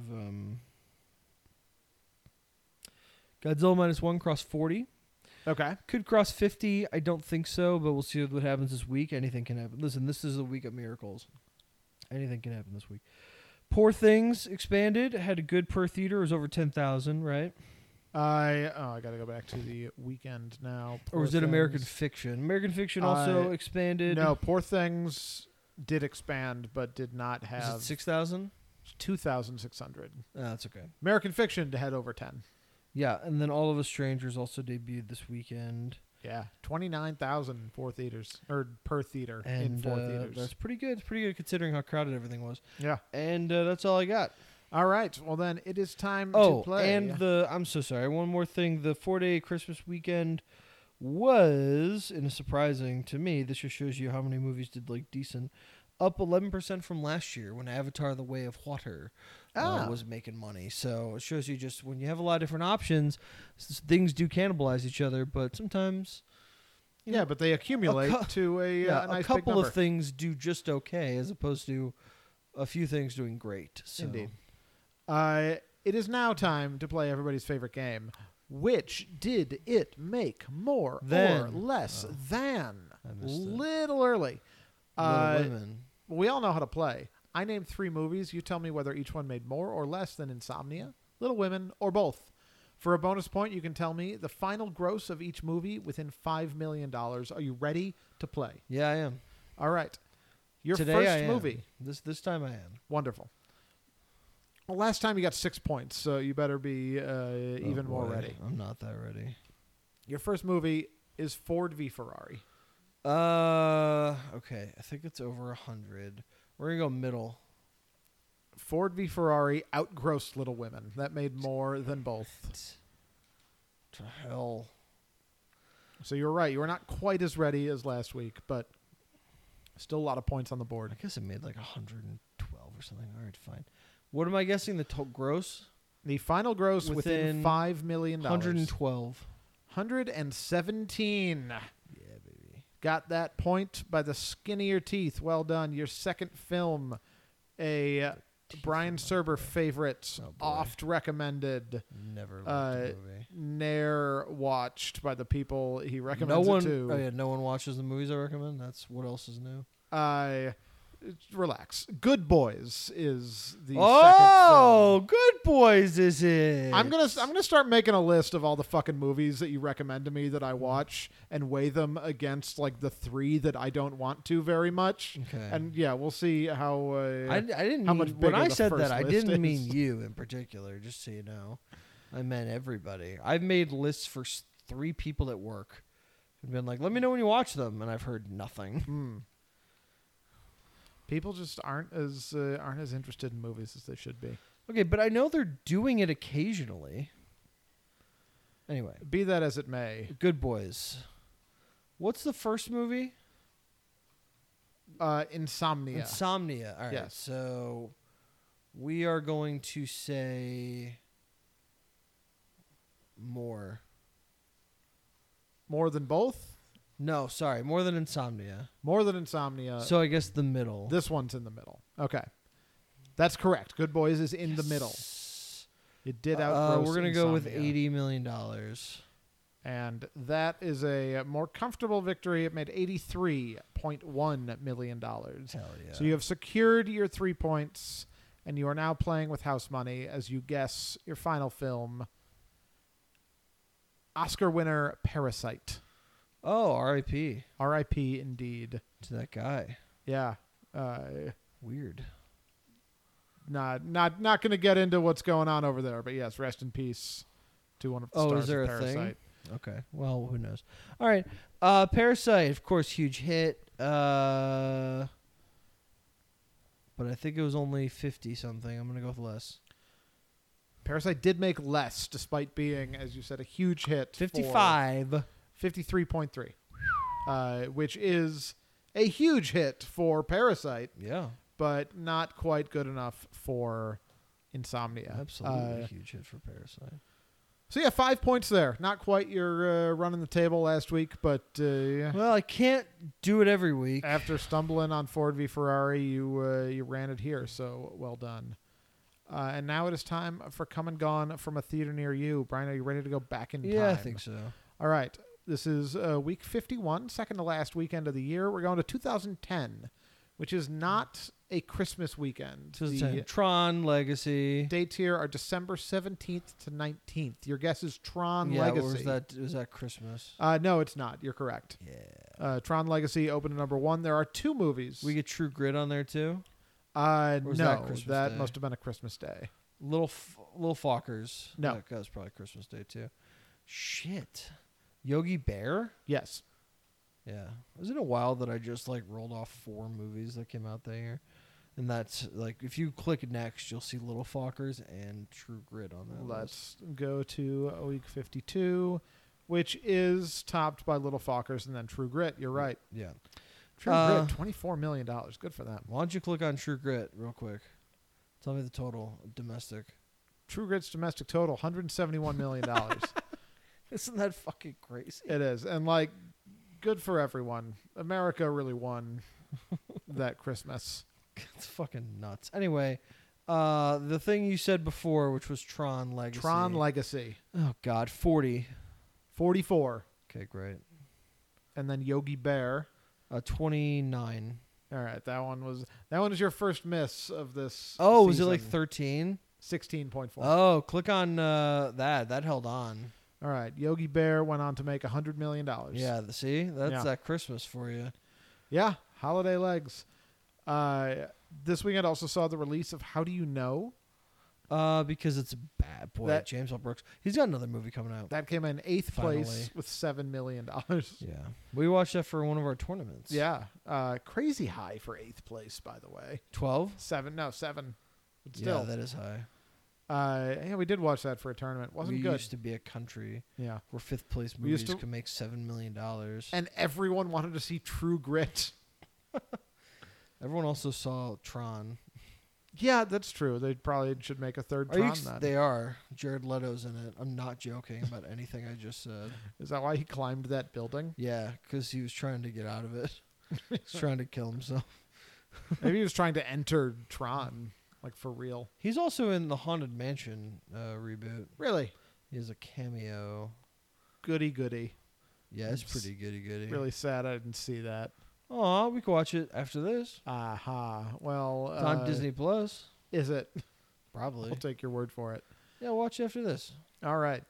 Godzilla -1 crossed 40. Okay. Could cross 50. I don't think so, but we'll see what happens this week. Anything can happen. Listen, this is a week of miracles. Anything can happen this week. Poor Things expanded. Had a good per theater. It was over 10,000, right? I gotta go back to the weekend now. Or was Poor it American Things. Fiction? American Fiction also expanded. No, Poor Things did expand, but did not Was have it 6,000? 2,600. That's okay. American Fiction had over 10. Yeah, and then All of Us Strangers also debuted this weekend. Yeah, 29,000 in 4 theaters or per theater in And 4 theaters. that's pretty good. It's pretty good considering how crowded everything was. Yeah. And that's all I got. All right. Well, then it is time to Oh, play. and I'm so sorry. One more thing. The 4-day Christmas weekend was, and it's surprising to me, this just shows you how many movies did like decent, up 11% from last year when Avatar: The Way of Water was making money. So it shows you just when you have a lot of different options, things do cannibalize each other, but sometimes... yeah, but they accumulate to a nice a couple big number. of things do just okay as opposed to a few things doing great. So. Indeed. It is now time to play everybody's favorite game. Which did it make more or Than. less than? I missed it. Little early. Little Women. We all know how to play. I named 3 movies. You tell me whether each one made more or less than Insomnia, Little Women, or both. For a bonus point, you can tell me the final gross of each movie within $5 million. Are you ready to play? Yeah, I am. All right. Your Today first I am. movie. This time I am. Wonderful. Well, last time you got 6 points, so you better be even more boy. ready. I'm not that ready. Your first movie is Ford v Ferrari. Okay. I think it's over 100. We're gonna go middle. Ford v Ferrari outgrossed Little Women. That made more than both. To hell. So you're right. You were not quite as ready as last week, but still a lot of points on the I board. guess it made like 112 or something. All right, fine. What am I guessing? The gross? The final gross within Within $5 million. 112. 117. Yeah, baby. Got that point by the skin of your teeth. Well done. Your second film, a Brian Serber favorite, Oh, boy. oft recommended, Never liked the movie. ne'er watched by the people he recommends No one. it to. Oh yeah, no one watches the movies I recommend. That's what else is new. Relax. Good Boys is the Oh, second film. Good Boys is it? I'm gonna start making a list of all the fucking movies that you recommend to me that I watch and weigh them against like the 3 that I don't want to very much. Okay. And yeah, we'll see how. I didn't how mean, much when bigger I the said first that, I list didn't is. mean you in particular, just so you know. I meant everybody. I've made lists for 3 people at work and been like, let me know when you watch them, and I've heard nothing. People just aren't as interested in movies as they should be. Okay, but I know they're doing it occasionally. Anyway, Be that as it may, Good Boys. What's the first movie? Insomnia. Insomnia. All right, Yes. so we are going to say more. More than both? No, sorry, more than Insomnia. More than Insomnia. So I guess the middle. This one's in the middle. Okay. That's correct. Good Boys is in the middle. It did outgross we're gonna go with Insomnia. $80 million. And that is a more comfortable victory. It made $83.1 million. Hell yeah. So you have secured your 3 points, and you are now playing with house money as you guess your final film. Oscar winner Parasite. Oh, R.I.P. R.I.P. indeed. to that guy. Yeah. Weird. Not going to get into what's going on over there, but yes, rest in peace to one of the stars is there of a Parasite. thing? Okay. Well, who knows? All right. Parasite, of course, huge hit. But I think it was only 50 something. I'm gonna go with less. Parasite did make less, despite being, as you said, a huge hit. 55. 53.3, which is a huge hit for Parasite, Yeah. but not quite good enough for Insomnia. Absolutely huge hit for Parasite. So yeah, 5 points there. Not quite your running the table last week, but Well, I can't do it every week. after stumbling on Ford v Ferrari, you ran it here. So well done. And now it is time for Come and Gone from a theater near you. Brian, are you ready to go back in time? Yeah, I think so. All right. This is week 51, second to last weekend of the year. We're going to 2010, which is not a Christmas weekend. The Tron Legacy. dates here are December 17th to 19th. Your guess is Tron Yeah, Legacy. or was that Christmas? No, it's not. You're correct. Yeah. Tron Legacy opened at number 1. There are 2 movies. We get True Grit on there too. No, was that Christmas Day? must have been a Christmas Day. Little Fockers. No. That was probably Christmas Day too. Shit. Yogi Bear? Yes. Yeah. Was it a while that I just like rolled off 4 movies that came out that year? And that's like, if you click next, you'll see Little Fockers and True Grit on that list. Let's go to week 52, which is topped by Little Fockers and then True Grit. You're right. Yeah. True Grit, $24 million. Good for them. Why don't you click on True Grit real quick? Tell me the total domestic. True Grit's domestic total, $171 million. Isn't that fucking crazy? It is. And, like, good for everyone. America really won that Christmas. It's fucking nuts. Anyway, the thing you said before, which was Tron Legacy. Tron Legacy, Oh, God. 40. 44. Okay, great. And then Yogi Bear. 29. All right, that one was your first miss of this. Oh, was it season. like 13? 16.4. Oh, click on that. That held on. All right, Yogi Bear went on to make $100 million. Yeah, see? That's Yeah. that Christmas for you. Yeah, holiday legs. This weekend also saw the release of How Do You Know? Because it's bad. Boy, That- James L. Brooks. He's got another movie coming out. That came in 8th Finally. place with $7 million. Yeah. We watched that for one of our tournaments. Yeah, crazy high for 8th place, by the way. 12? 7. But Yeah, still, that is high. yeah, we did watch that for a tournament. Wasn't we good. used to be a country Yeah, where 5th place We used movies to- could make $7 million. and everyone wanted to see True Grit. Everyone also saw Tron. Yeah, that's true. They probably should make a third Tron then. They are. Jared Leto's in it. I'm not joking about anything I just said. Is that why he climbed that building? Yeah, because he was trying to get out of it. He's trying to kill himself. Maybe he was trying to enter Tron, like for real. He's also in the Haunted Mansion reboot. Really? He has a cameo. Goody. Yeah, it's pretty goody. Really sad I didn't see that. Oh, we can watch it after this. Aha. Well, It's on Disney Plus. Is it? Probably. I'll take your word for it. Yeah, watch it after this. All right.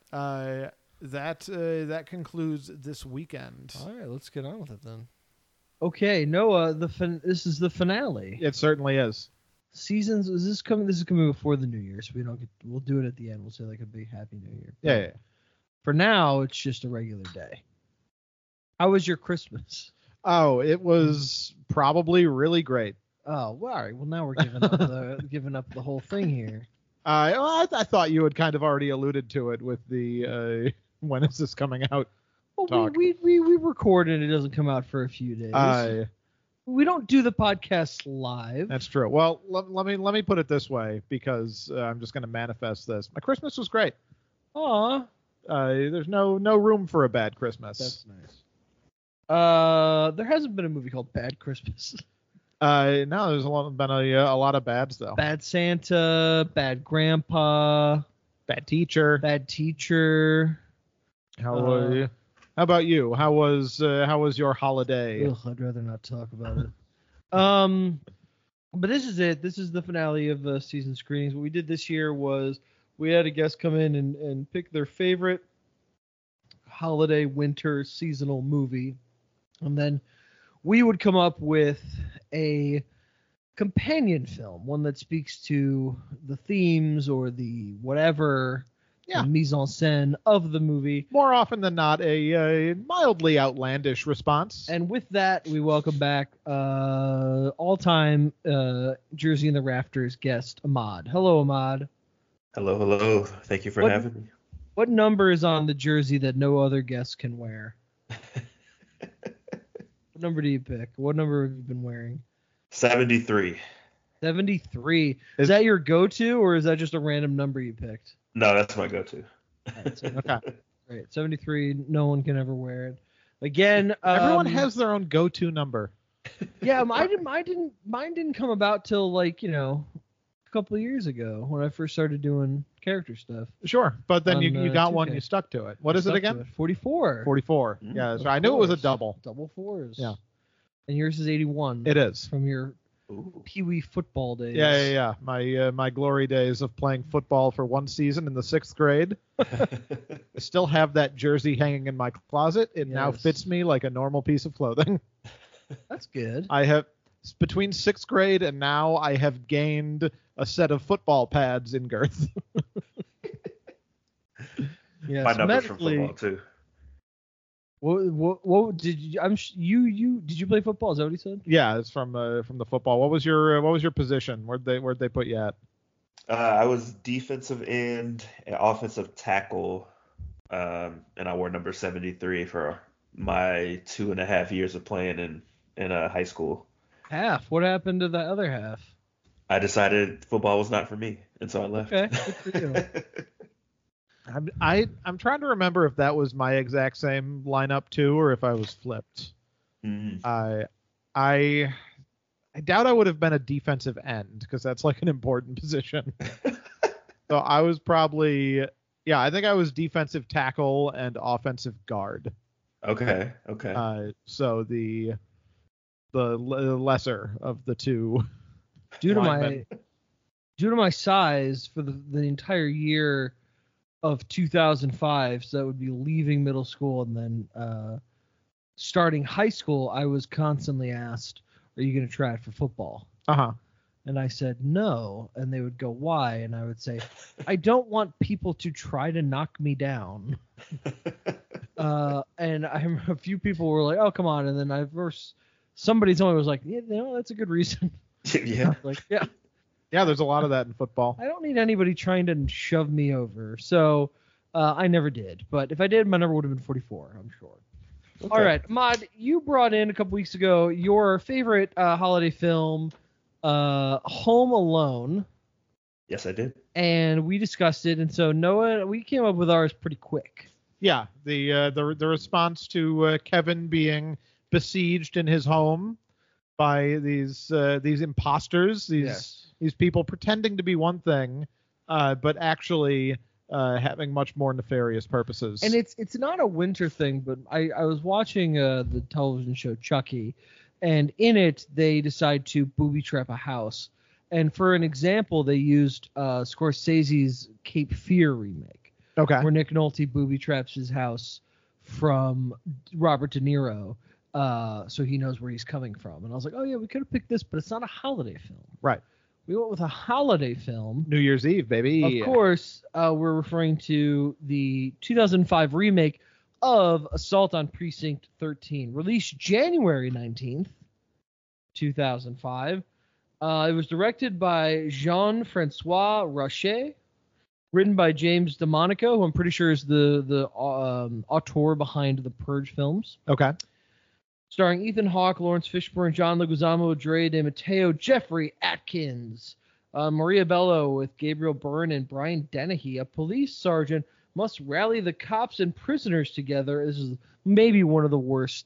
That concludes this weekend. All right, let's get on with it then. Okay, Noah, this is the finale. It certainly is. Seasons is this coming? This is coming before the New Year, so we'll do it at the end. We'll say like a big Happy New Year. Yeah. For now, it's just a regular day. How was your Christmas? Oh, it was probably really great. Oh, well, all right. Well, now we're giving up the whole thing here. I thought you had kind of already alluded to it with the when is this coming out? Well, talk. we record and it doesn't come out for a few days. We don't do the podcast live. That's true. Well, let me put it this way, because I'm just going to manifest this. My Christmas was great. Aw. There's no room for a bad Christmas. That's nice. There hasn't been a movie called Bad Christmas. No, there's been a lot of bads though. Bad Santa, Bad Grandpa, Bad Teacher. How about you? How was your holiday? Ugh, I'd rather not talk about it. But this is it. This is the finale of season screenings. What we did this year was we had a guest come in and pick their favorite holiday, winter, seasonal movie. And then we would come up with a companion film, one that speaks to the themes or the whatever the mise en scène of the movie. More often than not, a mildly outlandish response. And with that, we welcome back all-time Jersey in the Rafters guest, Ahmad. Hello, Ahmad. Hello. Thank you for having me. What number is on the jersey that no other guest can wear? What number do you pick? What number have you been wearing? 73. 73. Is that your go-to, or is that just a random number you picked? No, that's my go-to. Right, okay. Great. 73. No one can ever wear it. Again, everyone has their own go-to number. Yeah, mine didn't come about till a couple of years ago when I first started doing character stuff. Sure, but then you got 2K. One, you stuck to it. What is it again? 44. 44. Yeah, so I knew it was a double. Double fours. Yeah. And yours is 81. It is. From your Pee-wee football days. Yeah. My glory days of playing football for one season in the 6th grade. I still have that jersey hanging in my closet. It now fits me like a normal piece of clothing. That's good. I have, between 6th grade and now, I have gained a set of football pads in girth. Yeah, my numbers from football too. What did you? Did you play football? Is that what he said? Yeah, it's from the football. What was your position? Where'd they put you at? I was defensive end, and offensive tackle, and I wore number 73 for my 2.5 years of playing in high school. Half. What happened to the other half? I decided football was not for me, and so I left. Okay, good for you. I'm trying to remember if that was my exact same lineup too, or if I was flipped. Mm-hmm. I doubt I would have been a defensive end, because that's like an important position. So I was probably, I think I was defensive tackle and offensive guard. Okay. So the lesser of the two. Due to my size for the entire year of 2005, so that would be leaving middle school and then starting high school, I was constantly asked, "Are you going to try it for football?" And I said no, and they would go, "Why?" And I would say, "I don't want people to try to knock me down." And a few people were like, "Oh, come on!" And then somebody told me, was like, "Yeah, that's a good reason." Yeah. Yeah, there's a lot of that in football. I don't need anybody trying to shove me over, so I never did. But if I did, my number would have been 44, I'm sure. Okay. All right, Ahmad, you brought in a couple weeks ago your favorite holiday film, Home Alone. Yes, I did. And we discussed it, and so Noah, we came up with ours pretty quick. Yeah, the response to Kevin being besieged in his home by these imposters, these people pretending to be one thing, but actually having much more nefarious purposes. And it's not a winter thing, but I was watching the television show Chucky, And in it, they decide to booby trap a house. And for an example, they used Scorsese's Cape Fear remake, Okay. where Nick Nolte booby traps his house from Robert De Niro, so he knows where he's coming from. And I was like, oh yeah, we could have picked this, but it's not a holiday film. Right. We went with a holiday film. New Year's Eve, baby. Of course, we're referring to the 2005 remake of Assault on Precinct 13, released January 19th, 2005. It was directed by Jean-Francois Rocher, written by James DeMonico, who I'm pretty sure is the auteur behind the Purge films. Okay. Starring Ethan Hawke, Lawrence Fishburne, John Leguizamo, Andrea De Matteo, Jeffrey Atkins, Maria Bello with Gabriel Byrne and Brian Dennehy. A police sergeant must rally the cops and prisoners together. This is maybe one of the worst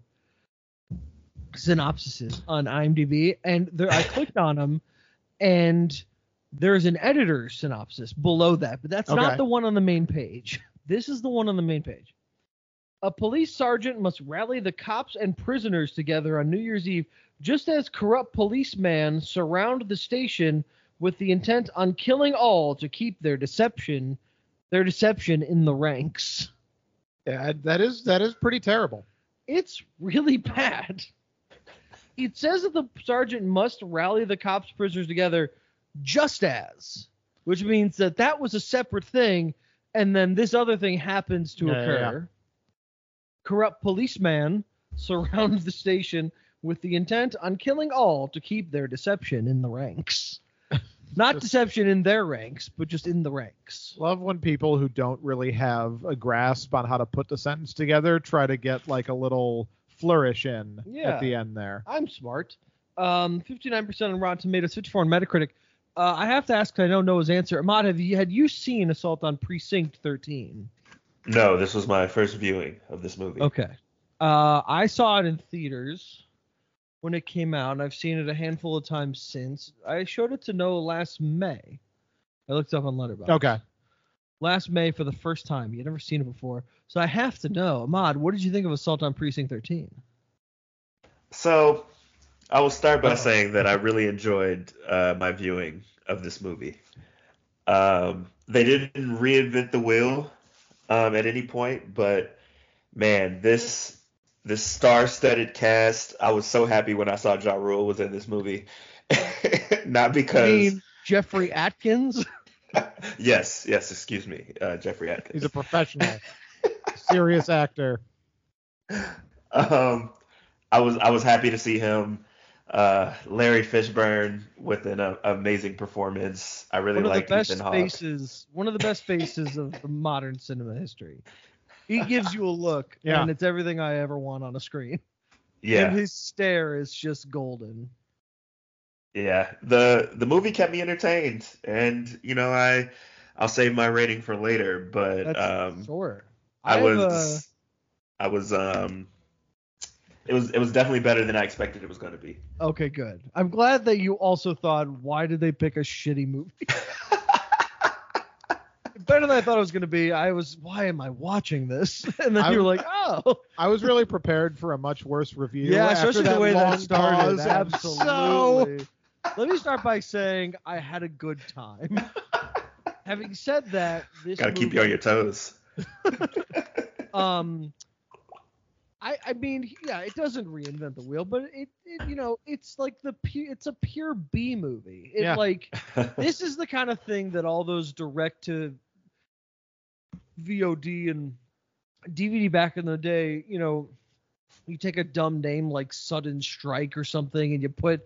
synopsises on IMDb. And I clicked on them, and there's an editor's synopsis below that, but that's not the one on the main page. This is the one on the main page. A police sergeant must rally the cops and prisoners together on New Year's Eve, just as corrupt policemen surround the station with the intent on killing all to keep their deception in the ranks. Yeah, that is pretty terrible. It's really bad. It says that the sergeant must rally the cops and prisoners together just as, which means that was a separate thing, and then this other thing happens to occur. Yeah. Corrupt policemen surround the station with the intent on killing all to keep their deception in the ranks. Not deception in their ranks, but just in the ranks. Love when people who don't really have a grasp on how to put the sentence together try to get like a little flourish in at the end there. I'm smart. 59% on Rotten Tomatoes, 54 on Metacritic. I have to ask, because I don't know his answer. Ahmad, had you seen Assault on Precinct 13? No, this was my first viewing of this movie. Okay. I saw it in theaters when it came out, and I've seen it a handful of times since. I showed it to Noah last May. I looked up on Letterboxd. Okay. Last May for the first time. You'd never seen it before. So I have to know, Ahmad, what did you think of Assault on Precinct 13? So I will start by saying that I really enjoyed my viewing of this movie. They didn't reinvent the wheel at any point, but man, this star-studded cast, I was so happy when I saw Ja Rule was in this movie. Not because Jeffrey Atkins. yes, excuse me, Jeffrey Atkins. He's a professional, serious actor. I was happy to see him. Larry Fishburne with an amazing performance. I really like Ethan Hawke. One of the best faces of the modern cinema history. He gives you a look, and it's everything I ever want on a screen. Yeah. And his stare is just golden. Yeah. The movie kept me entertained, and I'll save my rating for later, but sure. It was definitely better than I expected it was going to be. Okay, good. I'm glad that you also thought, why did they pick a shitty movie? Better than I thought it was going to be. Why am I watching this? And then you were like, oh. I was really prepared for a much worse review. Yeah, especially the way that started. Absolutely. So, let me start by saying I had a good time. Having said that, this gotta keep you on your toes. I mean, yeah, it doesn't reinvent the wheel, but it it's like it's a pure B movie. This is the kind of thing that all those direct to VOD and DVD back in the day, you take a dumb name like Sudden Strike or something, and you put,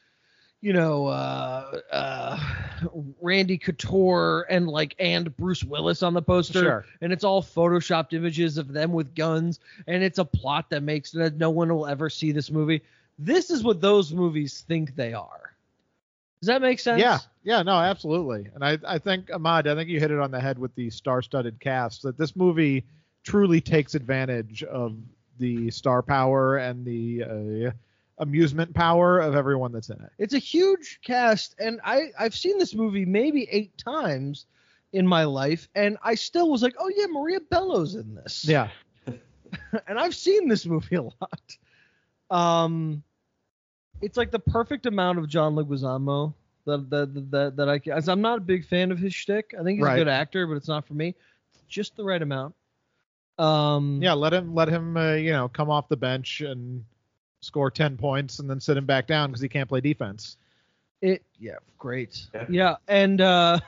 Randy Couture and Bruce Willis on the poster, sure. And it's all photoshopped images of them with guns, and it's a plot that makes that no one will ever see this movie. This is what those movies think they are. Does that make sense? Yeah, no, absolutely. And I think, Ahmad, you hit it on the head with the star-studded cast, that this movie truly takes advantage of the star power and the amusement power of everyone that's in it. It's a huge cast, and I've seen this movie maybe 8 times in my life, and I still was like, oh yeah, Maria Bello's in this. Yeah. And I've seen this movie a lot. it's like the perfect amount of John Leguizamo that I can. I'm not a big fan of his shtick. I think he's a good actor, but it's not for me. It's just the right amount. Yeah, let him come off the bench and score 10 points and then sit him back down because he can't play defense. Great. Yeah, and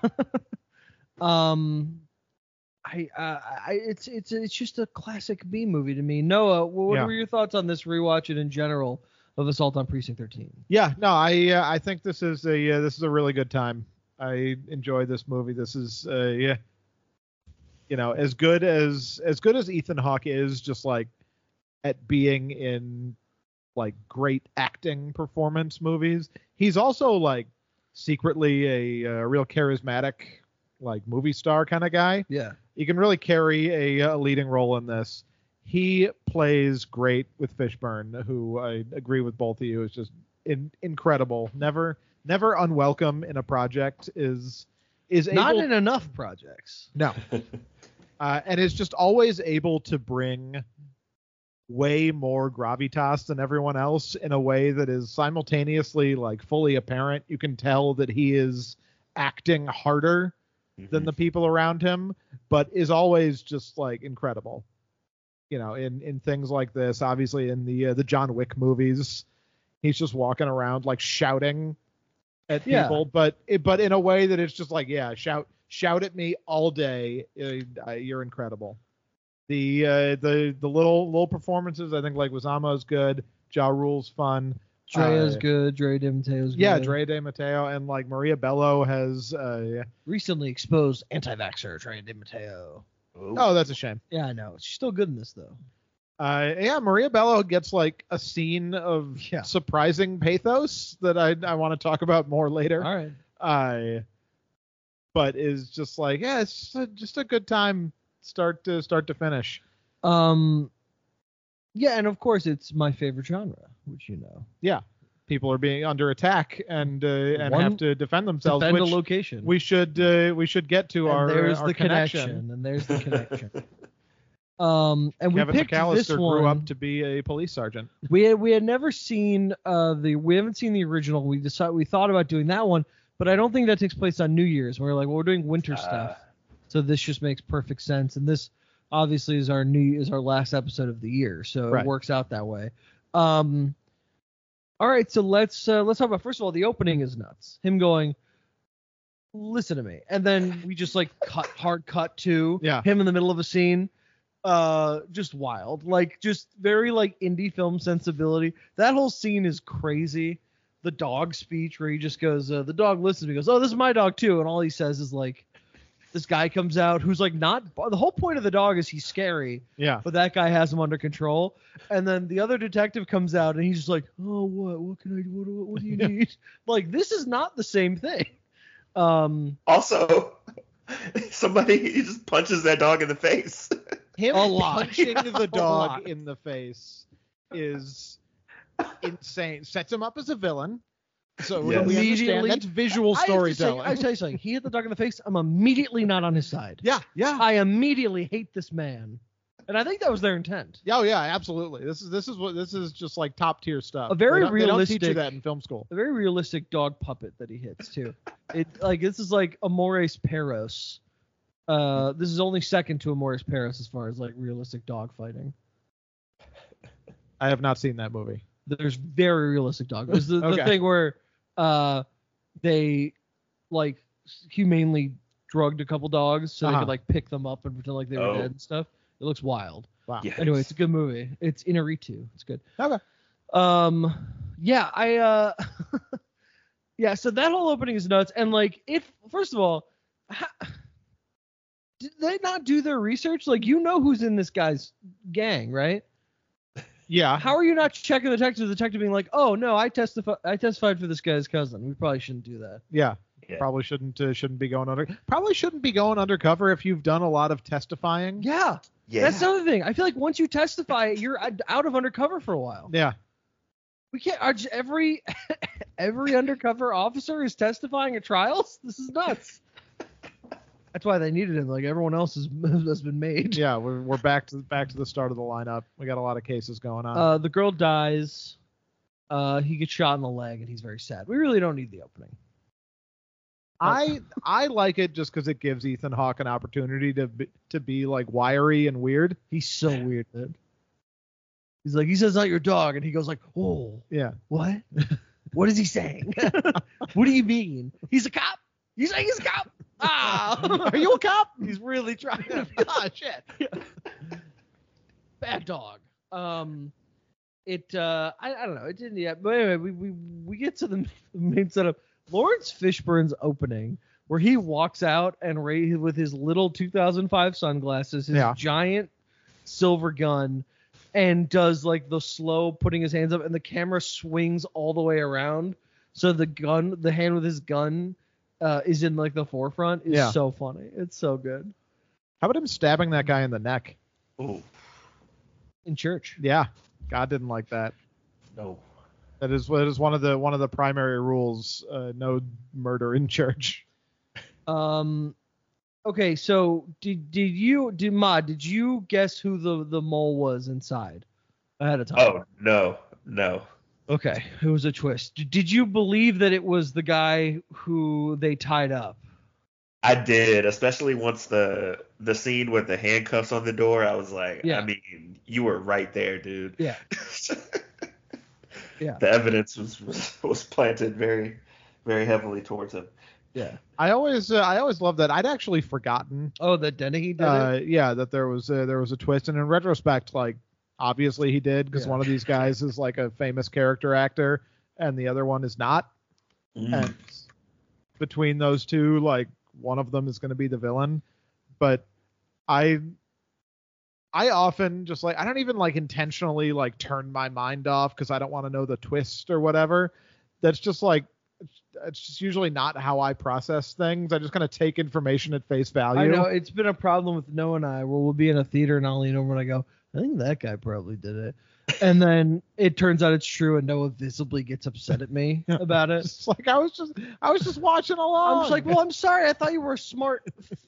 it's just a classic B movie to me. Noah, what were your thoughts on this rewatch and in general of Assault on Precinct 13? Yeah, no, I think this is a really good time. I enjoy this movie. This is as good as Ethan Hawke is, just like at being in like great acting performance movies. He's also like secretly a real charismatic like movie star kind of guy. Yeah. You can really carry a leading role in this. He plays great with Fishburne, who I agree with both of you is just incredible. Never unwelcome in a project is not in enough projects. No. And is just always able to bring way more gravitas than everyone else in a way that is simultaneously like fully apparent. You can tell that he is acting harder than the people around him, but is always just like incredible. In things like this, obviously in the John Wick movies, he's just walking around like shouting at people, but in a way that it's just like, shout at me all day. You're incredible. The little performances, I think like Leguizamo is good. Ja Rule's fun. Drea's good. Drea de Mateo's good. Yeah, Drea de Mateo and like Maria Bello has recently exposed anti-vaxxer Drea de Mateo. Oh, that's a shame. Yeah, I know. She's still good in this though. Maria Bello gets like a scene of surprising pathos that I want to talk about more later. All right. But is just like, it's just a good time start to finish. Yeah, and of course it's my favorite genre, which you know. Yeah, people are being under attack and have to defend themselves. Defend a location. We should get to and our there's our the connection. And there's the connection. And Kevin we picked McAllister this one. grew up to be a police sergeant. We had never seen we haven't seen the original. We thought about doing that one, but I don't think that takes place on New Year's. We're like, we're doing winter stuff, so this just makes perfect sense. And this obviously is our last episode of the year, so it works out that way. All right, so let's talk about, first of all, the opening is nuts. Him going, listen to me, and then we just like hard cut to him in the middle of a scene. Just wild, like just very like indie film sensibility. That whole scene is crazy. The dog speech where he just goes, the dog listens to me, goes, oh, this is my dog too, and all he says is like, this guy comes out who's like not, the whole point of the dog is he's scary, but that guy has him under control. And then the other detective comes out and he's just like, oh, what can I do? What do you need? Like, this is not the same thing. Also, he just punches that dog in the face. Him punching the dog in the face is insane. Sets him up as a villain. So we understand that's visual storytelling. I tell you something. He hit the dog in the face. I'm immediately not on his side. Yeah. I immediately hate this man, and I think that was their intent. Oh yeah, absolutely. This is just like top tier stuff. A very realistic. They don't teach you that in film school. A very realistic dog puppet that he hits too. This is like Amores Perros. This is only second to Amores Perros as far as like realistic dog fighting. I have not seen that movie. There's very realistic dog. There's the thing where they like humanely drugged a couple dogs so they could like pick them up and pretend like they were dead and stuff. It looks wild. Wow. Yes. Anyway, it's a good movie. It's Inarritu. It's good. Okay. Yeah, so that whole opening is nuts. And like, first of all, did they not do their research? Like, you know who's in this guy's gang, right? Yeah. How are you not checking the detective? The detective being like, "Oh no, I testified for this guy's cousin." We probably shouldn't do that. Yeah. Probably shouldn't be going under. Probably shouldn't be going undercover if you've done a lot of testifying. Yeah. That's another thing. I feel like once you testify, you're out of undercover for a while. Yeah. We can't. Every undercover officer is testifying at trials. This is nuts. That's why they needed him. Like everyone else has been made. Yeah, we're back to the start of the lineup. We got a lot of cases going on. The girl dies. He gets shot in the leg, and he's very sad. We really don't need the opening. I like it just because it gives Ethan Hawke an opportunity to be like wiry and weird. He's so weird, dude. He's like, he says not your dog, and he goes like, oh, Yeah. what? What is he saying? What do you mean? He's a cop? You saying he's a cop? Ah, Are you a cop? He's really trying to. Ah, shit. Bad dog. I don't know. It didn't yet. But anyway, we get to the main setup. Lawrence Fishburne's opening, where he walks out and with his little 2005 sunglasses, his giant silver gun, and does like the slow putting his hands up, and the camera swings all the way around. So the hand with his gun is in like the forefront. Is so funny. It's so good. How about him stabbing that guy in the neck? Ooh, In church. Yeah. God didn't like that. no. That is one of the primary rules. No murder in church. Okay, so did you guess who the mole was inside ahead of time? Oh, no. Okay, it was a twist. Did you believe that it was the guy who they tied up? I did, especially once the scene with the handcuffs on the door. I was like, Yeah. I mean, you were right there, dude. Yeah. Yeah. The evidence was planted very, very heavily towards him. Yeah. I always love that. I'd actually forgotten. Oh, that Dennehy did it? Yeah, that there was a twist, and in retrospect, like obviously he did, because one of these guys is like a famous character actor, and the other one is not. And between those two, like one of them is going to be the villain. But I often just like, I don't even like intentionally like turn my mind off because I don't want to know the twist or whatever. That's just like, it's just usually not how I process things. I just kind of take information at face value. I know it's been a problem with Noah and I, where we'll be in a theater and I'll lean over and I go, I think that guy probably did it. And then it turns out it's true, and Noah visibly gets upset at me about it. It's like I was just watching along. I'm just like, well, I'm sorry. I thought you were a smart,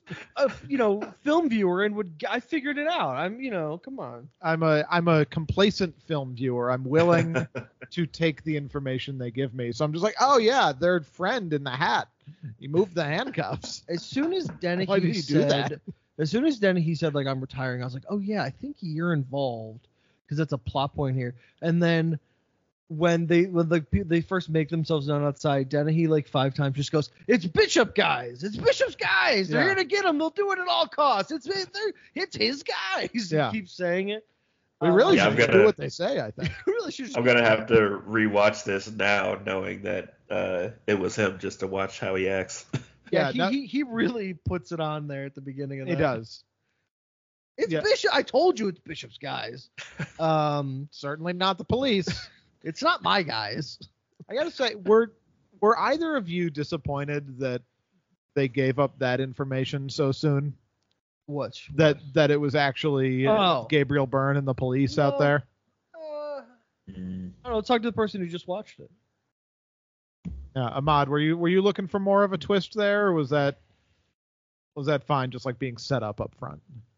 film viewer and I figured it out. Come on. I'm a complacent film viewer. I'm willing to take the information they give me. So I'm just like, oh yeah, their friend in the hat. He moved the handcuffs. As soon as Dennehy Why did he do that? said like, I'm retiring, I was like, oh yeah, I think you're involved, because that's a plot point here. And then when they first make themselves known outside, Dennehy like 5 times just goes, it's Bishop guys. It's Bishop's guys. They're gonna get him. They'll do it at all costs. It's his guys. Yeah. He keeps saying it. We really Yeah, should do what they say, I think. We really should. I'm gonna have to rewatch this now, knowing that it was him, just to watch how he acts. Yeah, Yeah, he really puts it on there at the beginning of that. He does. It's Yeah. Bishop. I told you it's Bishop's guys. Certainly not the police. It's not my guys. I gotta say, were either of you disappointed that they gave up that information so soon? What? That it was actually Gabriel Byrne and the police out there? I don't know. Talk to the person who just watched it. Ahmad, were you looking for more of a twist there, or was that fine, just like being set up front?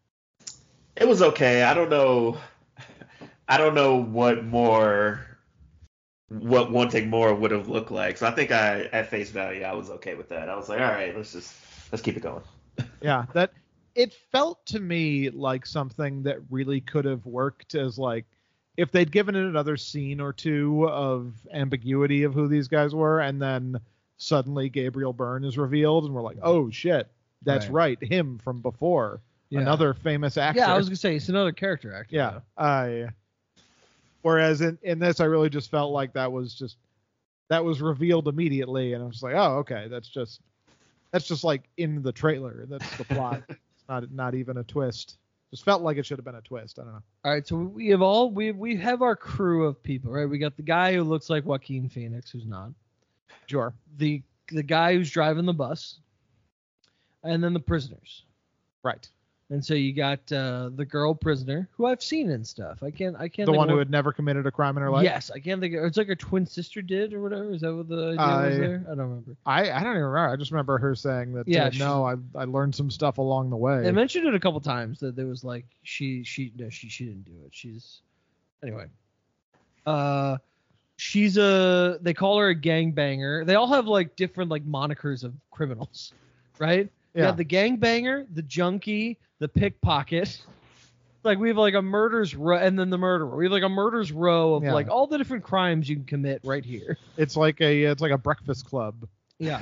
It was okay. I don't know what wanting more would have looked like. So I think at face value, I was okay with that. I was like, all right, let's keep it going. Yeah, it felt to me like something that really could have worked as like, if they'd given it another scene or two of ambiguity of who these guys were, and then suddenly Gabriel Byrne is revealed, and we're like, oh shit, that's right, him from before, another famous actor. Yeah, I was gonna say it's another character actor. Yeah, whereas in this, I really just felt like that was revealed immediately, and I was like, oh, okay, that's just like in the trailer. That's the plot. It's not even a twist. Just felt like it should have been a twist. I don't know. All right, so we have our crew of people, right? We got the guy who looks like Joaquin Phoenix, who's not. Sure. The guy who's driving the bus, and then the prisoners. Right. And so you got the girl prisoner, who I've seen in stuff. I can't. The one who had never committed a crime in her life. Yes, I can't think. It's like her twin sister did, or whatever. Is that what the idea was there? I don't remember. I don't even remember. I just remember her saying that. Yeah, I learned some stuff along the way. They mentioned it a couple times that there was like she didn't do it. She's anyway. they call her a gangbanger. They all have like different like monikers of criminals, right? You Yeah. have the gangbanger, the junkie, the pickpocket. Like we have like a murders row, and then the murderer. We have like a murders row of Yeah. like all the different crimes you can commit right here. It's like a breakfast club. Yeah.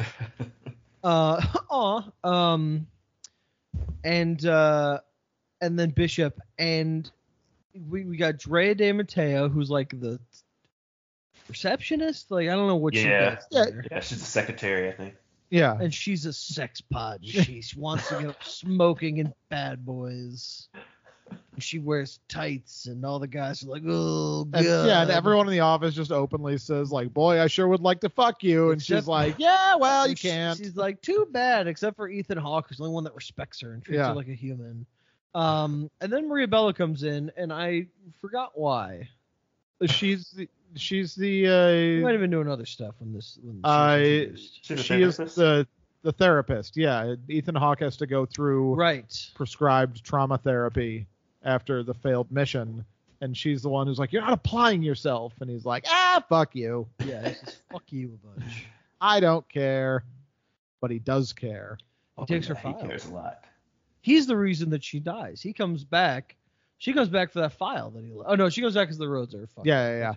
And then Bishop, and we got Drea De Matteo, who's like the receptionist. Like I don't know what she Yeah. does there. Yeah, she's the secretary, I think. Yeah. And she's a sex pod. She wants to get up smoking in Bad Boys. She wears tights, and all the guys are like, "Oh god!" And everyone in the office just openly says, like, "Boy, I sure would like to fuck you," and she's Except- like, "Yeah, well, you And can't." She's like, "Too bad," except for Ethan Hawke, who's the only one that respects her and treats Yeah. her like a human. And then Maria Bella comes in, and I forgot why. She's the She might have been doing other stuff when she was introduced. She's a she is therapist? the therapist. Yeah, Ethan Hawke has to go through Right. prescribed trauma therapy after the failed mission, and she's the one who's like, "You're not applying yourself," and he's like, "Fuck you. Yeah, it's just fuck you a bunch. I don't care," but he does care. Oh, takes her yeah, he file. cares a lot. He's the reason that she dies. He comes back. She comes back for that file that he. Oh no, she goes back because the roads are fucked. Yeah. That's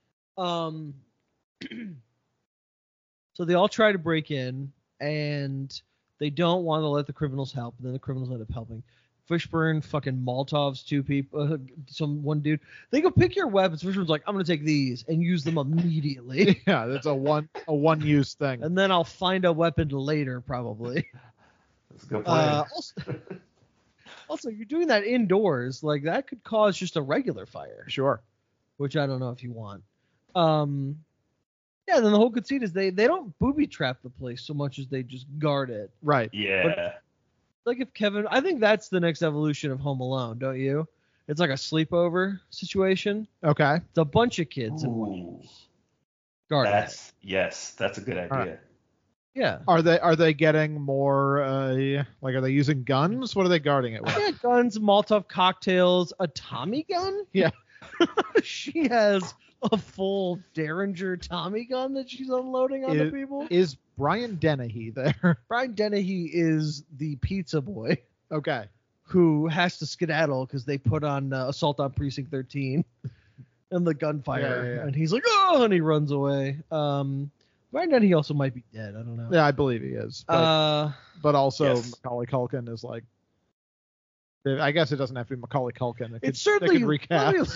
right. So they all try to break in, and they don't want to let the criminals help, and then the criminals end up helping. Fishburne fucking Molotovs two people, one dude. They go pick your weapons. Fishburne's like, I'm gonna take these and use them immediately, Yeah, that's a one use thing. and then I'll find a weapon later probably. That's a good plan. Also, you're doing that indoors, like that could cause just a regular fire, Sure. which I don't know if you want. Yeah, then the whole conceit is they don't booby trap the place so much as they just guard it. Right. Yeah. Like if Kevin, I think that's the next evolution of Home Alone, don't you? It's like a sleepover situation. Okay. It's a bunch of kids and Ooh. wives. Guard it. That's a good idea. right. Yeah. Are they getting more like, are they using guns? What are they guarding it with? Yeah, guns, Molotov cocktails, a Tommy gun. Yeah. She has a full Derringer Tommy gun that she's unloading on the people. Is Brian Dennehy there? Brian Dennehy is the pizza boy Okay. who has to skedaddle because they put on Assault on Precinct 13 and the gunfire. Yeah. And he's like, oh, and he runs away. Brian Dennehy also might be dead. I don't know. Yeah, I believe he is. But also Yes. Macaulay Culkin is like. I guess it doesn't have to be Macaulay Culkin. It's certainly. They could recast.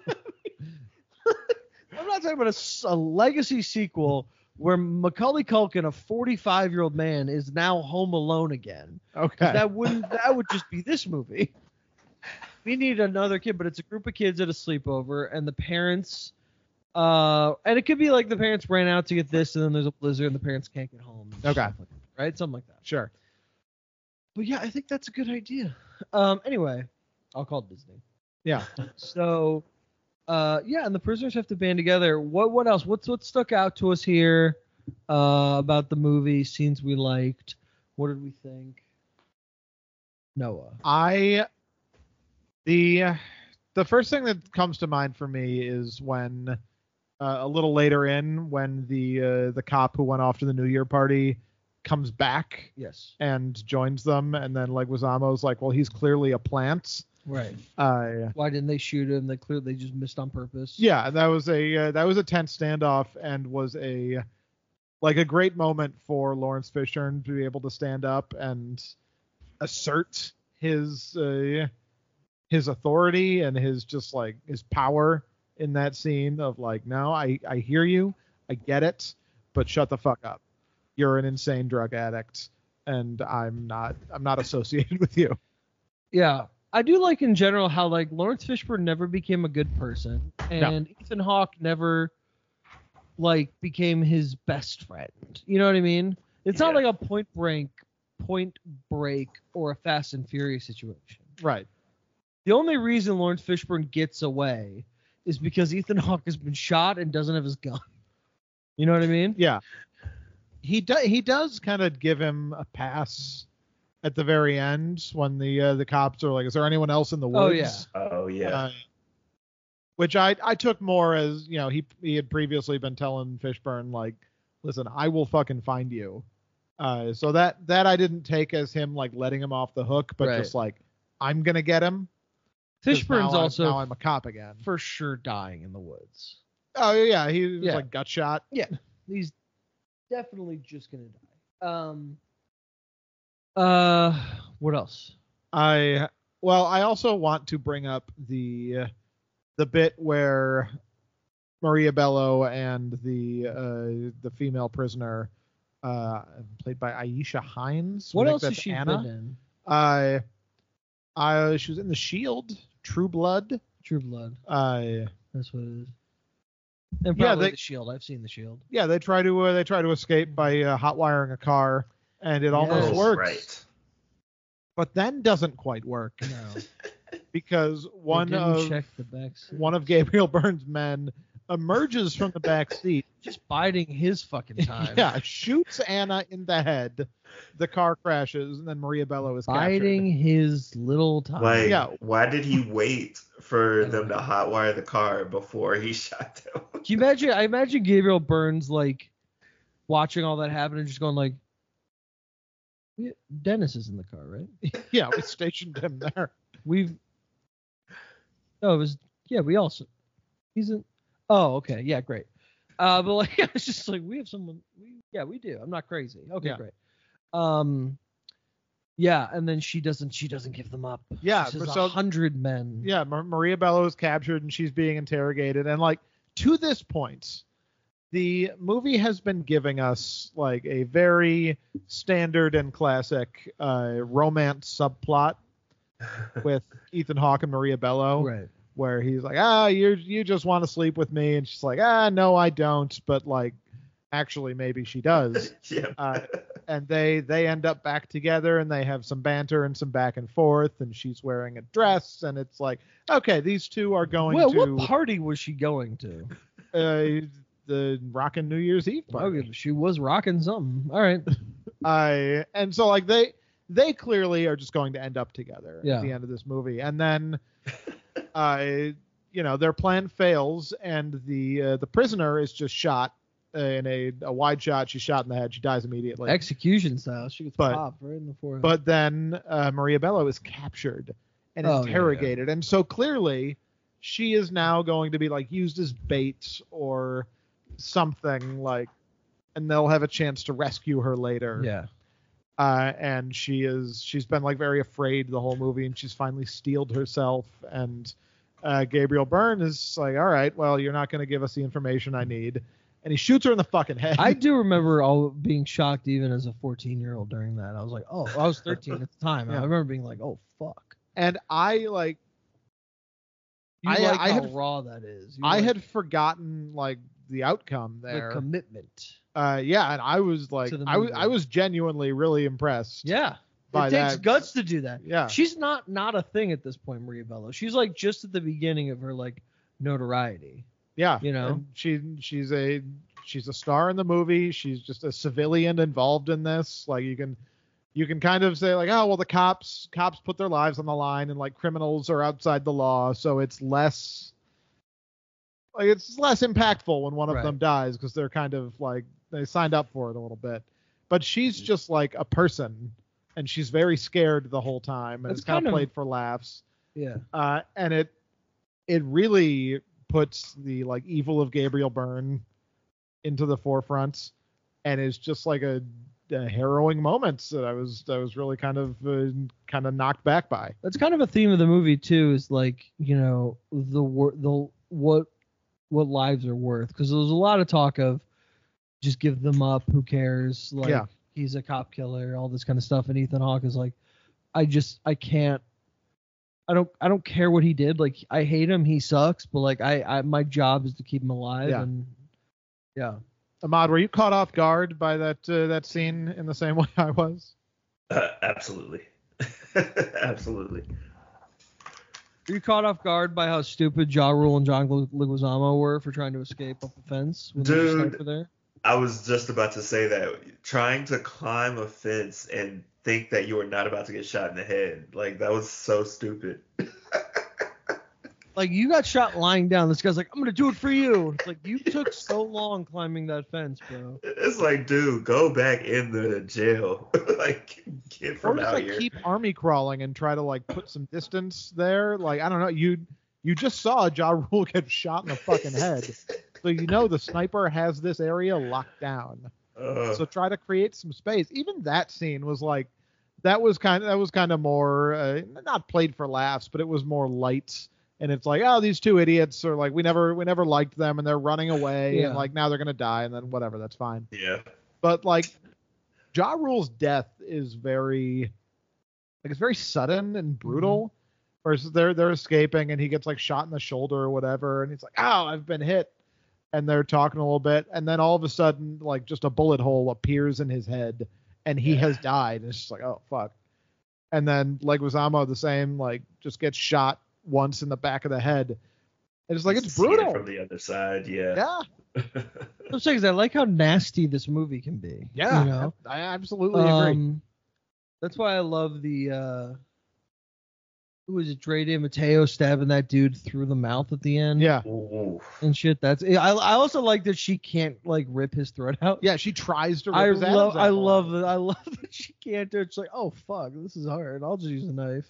I'm not talking about a legacy sequel where Macaulay Culkin, a 45-year-old man, is now home alone again. Okay. That would just be this movie. We need another kid, but it's a group of kids at a sleepover, and the parents, and it could be like the parents ran out to get this, and then there's a blizzard, and the parents can't get home. and Okay. stuff like that, right? Something like that. Sure. But yeah, I think that's a good idea. Anyway, I'll call Disney. Yeah. So, yeah, and the prisoners have to band together. What else? What stuck out to us here about the movie? Scenes we liked. What did we think? Noah. The first thing that comes to mind for me is when a little later in when the cop who went off to the New Year party comes back Yes. and joins them, and then Leguizamo's like, well, he's clearly a plant. Right. Uh, Why didn't they shoot him? They just missed on purpose. yeah, that was a tense standoff and was a great moment for Lawrence Fishburne to be able to stand up and assert his authority and his power in that scene of like, no, I hear you, I get it, but shut the fuck up. You're an insane drug addict, and I'm not associated with you. Yeah. I do like in general how like Lawrence Fishburne never became a good person, and Ethan Hawke never like became his best friend. You know what I mean? It's not Yeah. like a Point Break or a Fast and Furious situation. Right. The only reason Lawrence Fishburne gets away is because Ethan Hawke has been shot and doesn't have his gun. You know what I mean? Yeah. He does kind of give him a pass at the very end when the cops are like, is there anyone else in the Oh, woods? yeah. Oh yeah. which I took more as, he had previously been telling Fishburne, like, listen, I will fucking find you. So that I didn't take as him like letting him off the hook, but Right. just like, I'm gonna get him. 'Cause Fishburne's now also I'm a cop again. for sure dying in the woods. Oh yeah, he was Yeah. like gut shot. Yeah, he's definitely just gonna die. What else? I also want to bring up the bit where Maria Bello and the female prisoner, played by Aisha Hines. What I think else has that's she Anna. been in? She was in The Shield, True Blood. True Blood. Uh, That's what it is. And Yeah, probably they- The Shield. I've seen The Shield. yeah, they try to escape by hot wiring a car, and it almost Yes. works, Right. but then doesn't quite work No. because They one didn't check the back seat. of Gabriel Byrne's men emerges from the back seat. Just biding his fucking time. Yeah, shoots Anna in the head. The car crashes, and then Maria Bello is Biding his little time. Like, Yeah. why did he wait for them to hotwire the car before he shot them? Can you imagine? I imagine Gabriel Byrne's like watching all that happen and just going like, "Yeah, Dennis is in the car, right? captured. Yeah, we stationed him there. We've. Oh, it was. Yeah, we also. He's in. Oh, okay. Yeah, great. But like, I was just like, we have someone. We do. I'm not crazy. Okay, Yeah. great. Yeah, and then she doesn't give them up. Yeah, She says but so 100 men. yeah, Maria Bello is captured and she's being interrogated, and like to this point, the movie has been giving us like a very standard and classic romance subplot with Ethan Hawke and Maria Bello, Right. where he's like, you just want to sleep with me, and she's like, no, I don't, but like actually maybe she does. Yeah. And they end up back together, and they have some banter and some back and forth, and she's wearing a dress, and it's like, okay, these two are going Well, to what party was she going to? the rockin' New Year's Eve party. Okay, she was rocking something. All right. And so like they clearly are just going to end up together Yeah. at the end of this movie, and then their plan fails, and the prisoner is just shot in a wide shot. She's shot in the head. She dies immediately. Execution style. She gets But- popped right in the forehead. But then Maria Bello is captured and Oh, yeah, interrogated, and so clearly she is now going to be like used as bait or something, like, and they'll have a chance to rescue her later. yeah. And she's been like very afraid the whole movie, and she's finally steeled herself, and Gabriel Byrne is like, all right, well, you're not going to give us the information I need, and he shoots her in the fucking head. I do remember all being shocked even as a 14-year-old during that. I was like, oh, I was 13 at the time. Yeah. I remember being like, oh, fuck. And I like You I- like I how had- raw that is. You I like had forgotten like the outcome the there. commitment. Yeah, and I was like, To the I movie. was genuinely really impressed. Yeah. By It takes that. guts to do that. Yeah. She's not a thing at this point, Maria Bello. She's like just at the beginning of her like notoriety. Yeah, You know? and she's a star in the movie. She's just a civilian involved in this. Like you can kind of say like, oh well, the cops put their lives on the line, and like criminals are outside the law, so it's less impactful when one of Right. them dies, because they're kind of like they signed up for it a little bit. But she's just like a person, and she's very scared the whole time, and It's it's kind kind of of- played for laughs. Yeah. And it really puts the like evil of Gabriel Byrne into the forefront, and is just like a harrowing moments that I was really kind of knocked back by. That's kind of a theme of the movie too, is like, you know, what lives are worth, because there was a lot of talk of just give them up, who cares, like Yeah. he's a cop killer, all this kind of stuff, and Ethan Hawke is like, I don't care what he did, like I hate him, he sucks, but like I my job is to keep him alive. Yeah. And yeah. Ahmad, were you caught off guard by that scene in the same way I was? Absolutely. Absolutely. Were you caught off guard by how stupid Ja Rule and John Leguizamo were for trying to escape up the fence when they Dude. were sniper there? I was just about to say that. Trying to climb a fence and think that you were not about to get shot in the head. Like, that was so stupid. Like, you got shot lying down. This guy's like, I'm gonna do it for you. It's like, you took so long climbing that fence, bro. It's like, dude, go back in the jail. Like, get Or from just out like here. keep army crawling and try to like put some distance there. Like I don't know, you just saw Ja Rule get shot in the fucking head, so you know the sniper has this area locked down. So try to create some space. Even that scene was like that was kind of more not played for laughs, but it was more light. And it's like, oh, these two idiots are like we never liked them, and they're running away, Yeah. and like now they're gonna die, and then whatever, that's fine. Yeah. But like Ja Rule's death is very like it's very sudden and brutal. Versus they're escaping and he gets like shot in the shoulder or whatever, and he's like, oh, I've been hit. And they're talking a little bit, and then all of a sudden, like just a bullet hole appears in his head, and he has died. And it's just like, oh fuck. And then Leguizamo the same, like just gets shot once in the back of the head. And it's like it's See it brutal. from the other side, yeah. Yeah. I'm saying is I like how nasty this movie can be. Yeah. You know? I absolutely agree. That's why I love the who was it, Dre De Matteo stabbing that dude through the mouth at the end. Yeah. Ooh. And shit. I also like that she can't like rip his throat out. Yeah, she tries to rip I his love Adam's apple out. that. I love that she can't do it. It's like, oh fuck, this is hard. I'll just use a knife.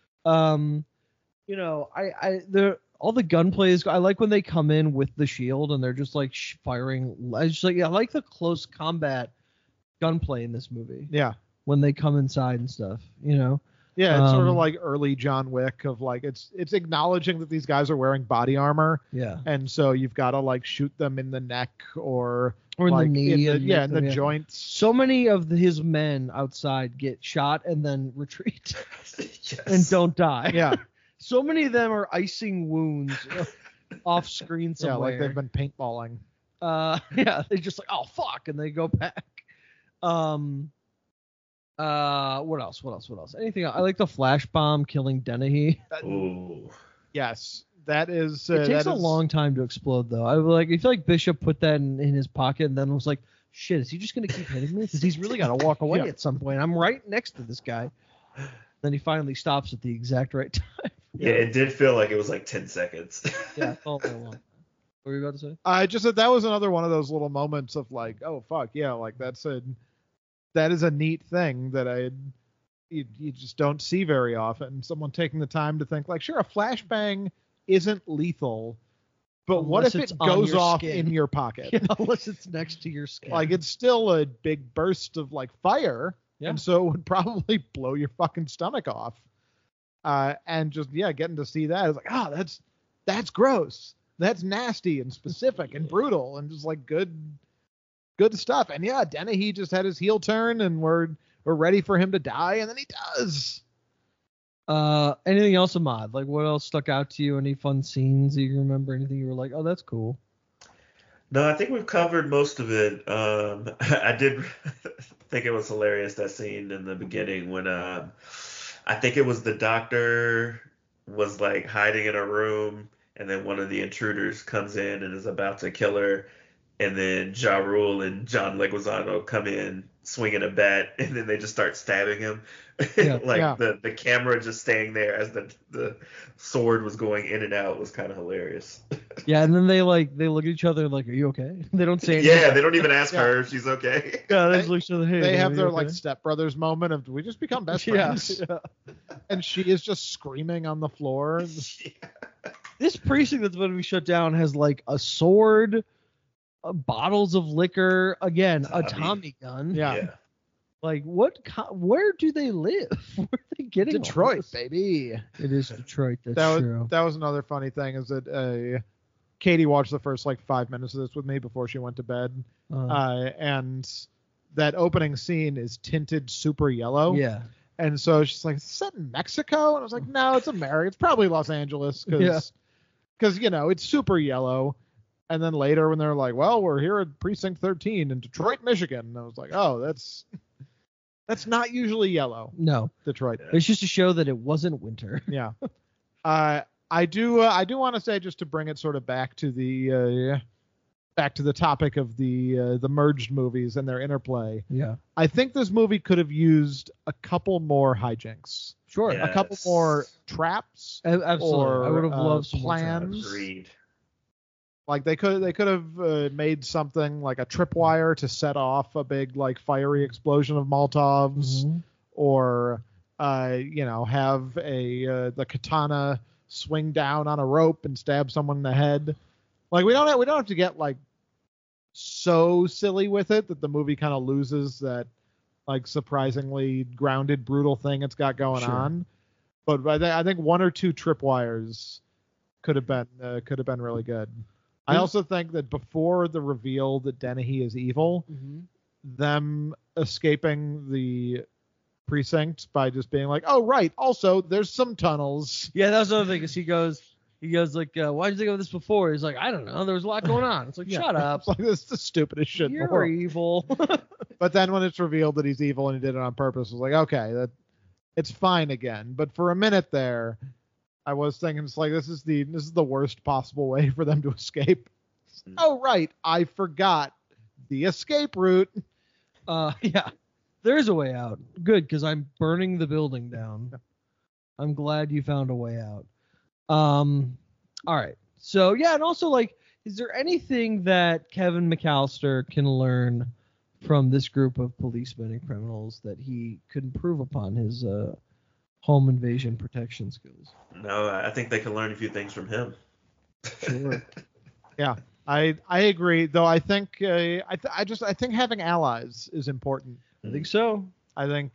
You know, all the gunplay is. I like when they come in with the shield and they're just like firing. I just like I like the close combat gunplay in this movie. Yeah. When they come inside and stuff, you know. Yeah, it's sort of like early John Wick of like it's acknowledging that these guys are wearing body armor, Yeah. and so you've got to like shoot them in the neck or in like the knee. in the joints. So many of his men outside get shot and then retreat Yes. and don't die. Yeah, So many of them are icing wounds off screen yeah, somewhere. like they've been paintballing. Yeah, they just like, oh fuck, and they go back. What else? Anything else? I like the flash bomb killing Dennehy. Ooh. Yes, that is. It takes a long time to explode, though. I feel like Bishop put that in his pocket and then was like, shit, is he just gonna keep hitting me? Because he's really got to walk away Yeah. at some point. I'm right next to this guy. Then he finally stops at the exact right time. Yeah, it did feel like it was like 10 seconds. Yeah, all day long. What were you about to say? I just said that was another one of those little moments of like, oh fuck, yeah, like that is a neat thing that you just don't see very often. Someone taking the time to think like, sure, a flashbang isn't lethal, but what Unless if it's it on goes your off skin. in your pocket? Yeah, unless it's next to your skin. Like it's still a big burst of like fire, Yeah. and so it would probably blow your fucking stomach off. And just getting to see that is like, oh, that's gross. That's nasty and specific and brutal and just like good stuff. And yeah, Dennehy just had his heel turn, and we're ready for him to die, and then he does. Anything else, Ahmad? Like, what else stuck out to you? Any fun scenes you remember? Anything you were like, oh, that's cool? No, I think we've covered most of it. I did think it was hilarious, that scene in the beginning when I think it was the doctor was like hiding in a room, and then one of the intruders comes in and is about to kill her, and then Ja Rule and John Leguizamo come in swinging a bat, and then they just start stabbing him. Yeah. The camera just staying there as the sword was going in and out was kind of hilarious. Yeah, and then they look at each other like, are you okay? They don't say anything. Yeah, they don't even ask Yeah. her if she's okay. Yeah, they just look at each other. Hey, They man, have are their you like okay? stepbrothers moment of, do we just become best Yeah. friends? And she is just screaming on the floor. This precinct that's about to be shut down has like a sword, bottles of liquor, again, a Tommy gun. Yeah. Like, where do they live? Where are they getting all Detroit, this? baby. It is Detroit. That's That true. was another funny thing is that Katie watched the first like 5 minutes of this with me before she went to bed, and that opening scene is tinted super yellow. Yeah. And so she's like, is this set in Mexico? And I was like, no, it's America. It's probably Los Angeles because it's super yellow. And then later when they're like, well, we're here at Precinct 13 in Detroit, Michigan. And I was like, oh, that's not usually yellow, No, Detroit. it's just to show that it wasn't winter. Yeah. I do want to say, just to bring it sort of back to the topic of the merged movies and their interplay. Yeah. I think this movie could have used a couple more hijinks Sure. Yeah. A couple more traps. Absolutely. Or, I would have loved some more plans. traps. Agreed. Like they could have made something like a tripwire to set off a big like fiery explosion of Molotovs, Mhm. or have the katana swing down on a rope and stab someone in the head. Like we don't have to get like so silly with it that the movie kind of loses that like surprisingly grounded, brutal thing it's got going Sure. on. But I think one or two tripwires could have been really good. I also think that before the reveal that Dennehy is evil, Mhm. them escaping the precinct by just being like, "Oh right, also there's some tunnels." Yeah, that was another thing. Cause he goes like, why'd you think of this before? He's like, I don't know. There was a lot going on. It's like, Yeah. shut up. It's like, this is the stupidest shit in the You're world. evil. But then when it's revealed that he's evil and he did it on purpose, it's like, okay, that it's fine again. But for a minute there, I was thinking it's like this is the worst possible way for them to escape. Oh right, I forgot the escape route. Yeah, there's a way out. Good, because I'm burning the building down. I'm glad you found a way out. All right. So yeah, and also like, is there anything that Kevin McAllister can learn from this group of policemen and criminals that he could improve upon his home invasion protection skills? No, I think they can learn a few things from him. Sure. Yeah, I agree. Though I think I think having allies is important. I think so. I think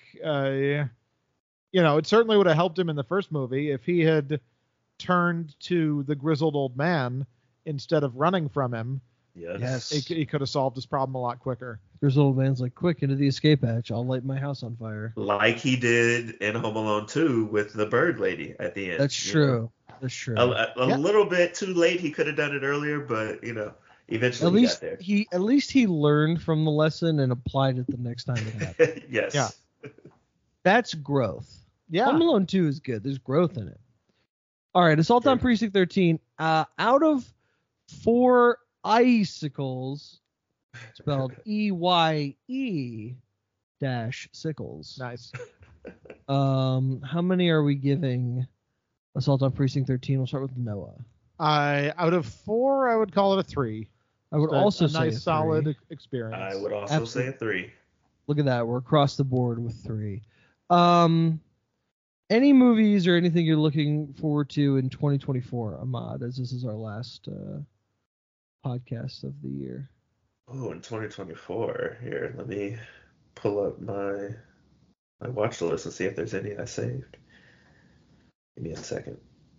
it certainly would have helped him in the first movie if he had turned to the grizzled old man instead of running from him. Yes. He could have solved his problem a lot quicker. There's old man's like, quick, into the escape hatch. I'll light my house on fire. Like he did in Home Alone 2 with the bird lady at the end. That's true. That's true. A little bit too late. He could have done it earlier, but eventually he got there. At least he learned from the lesson and applied it the next time it happened. Yes. Yeah. That's growth. Yeah. Home Alone 2 is good. There's growth in it. All right, Assault on Precinct 13. Out of 4 icicles, spelled EYE dash sickles. Nice. How many are we giving Assault on Precinct 13? We'll start with Noah. Out of 4, I would call it a 3. I would Just also a say nice a solid 3. experience. I would also say a 3. Look at that. We're across the board with 3. Any movies or anything you're looking forward to in 2024, Ahmad, as this is our last podcast of the year? Oh, in 2024. Here, let me pull up my watch list and see if there's any I saved. Give me a second.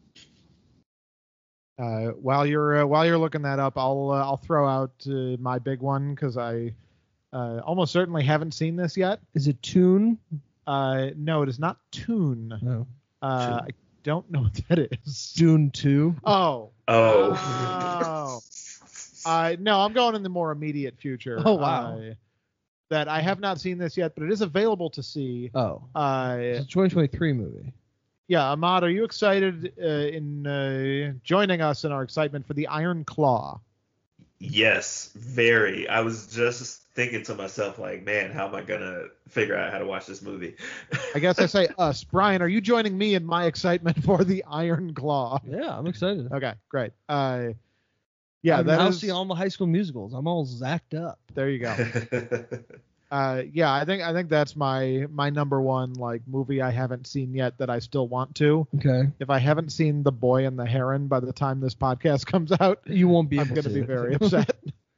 While you're looking that up, I'll throw out my big one because I almost certainly haven't seen this yet. Is it Toon? No, it is not Toon. No. I don't know what that is. Dune 2? Oh. Oh. No, I'm going in the more immediate future. Oh, wow. That I have not seen this yet, but it is available to see. Oh. It's a 2023 movie. Yeah, Ahmad, are you excited in joining us in our excitement for the Iron Claw? Yes, very. I was just thinking to myself, like, man, how am I gonna figure out how to watch this movie? I guess I say us. Brian, are you joining me in my excitement for the Iron Claw? Yeah, I'm excited. Okay, great. Yeah, I've that now is. seen all my High School Musicals. I'm all zacked up. There you go. Yeah, I think that's my number one like movie I haven't seen yet that I still want to. Okay. If I haven't seen The Boy and the Heron by the time this podcast comes out, You won't be I'm able going to to. be very upset.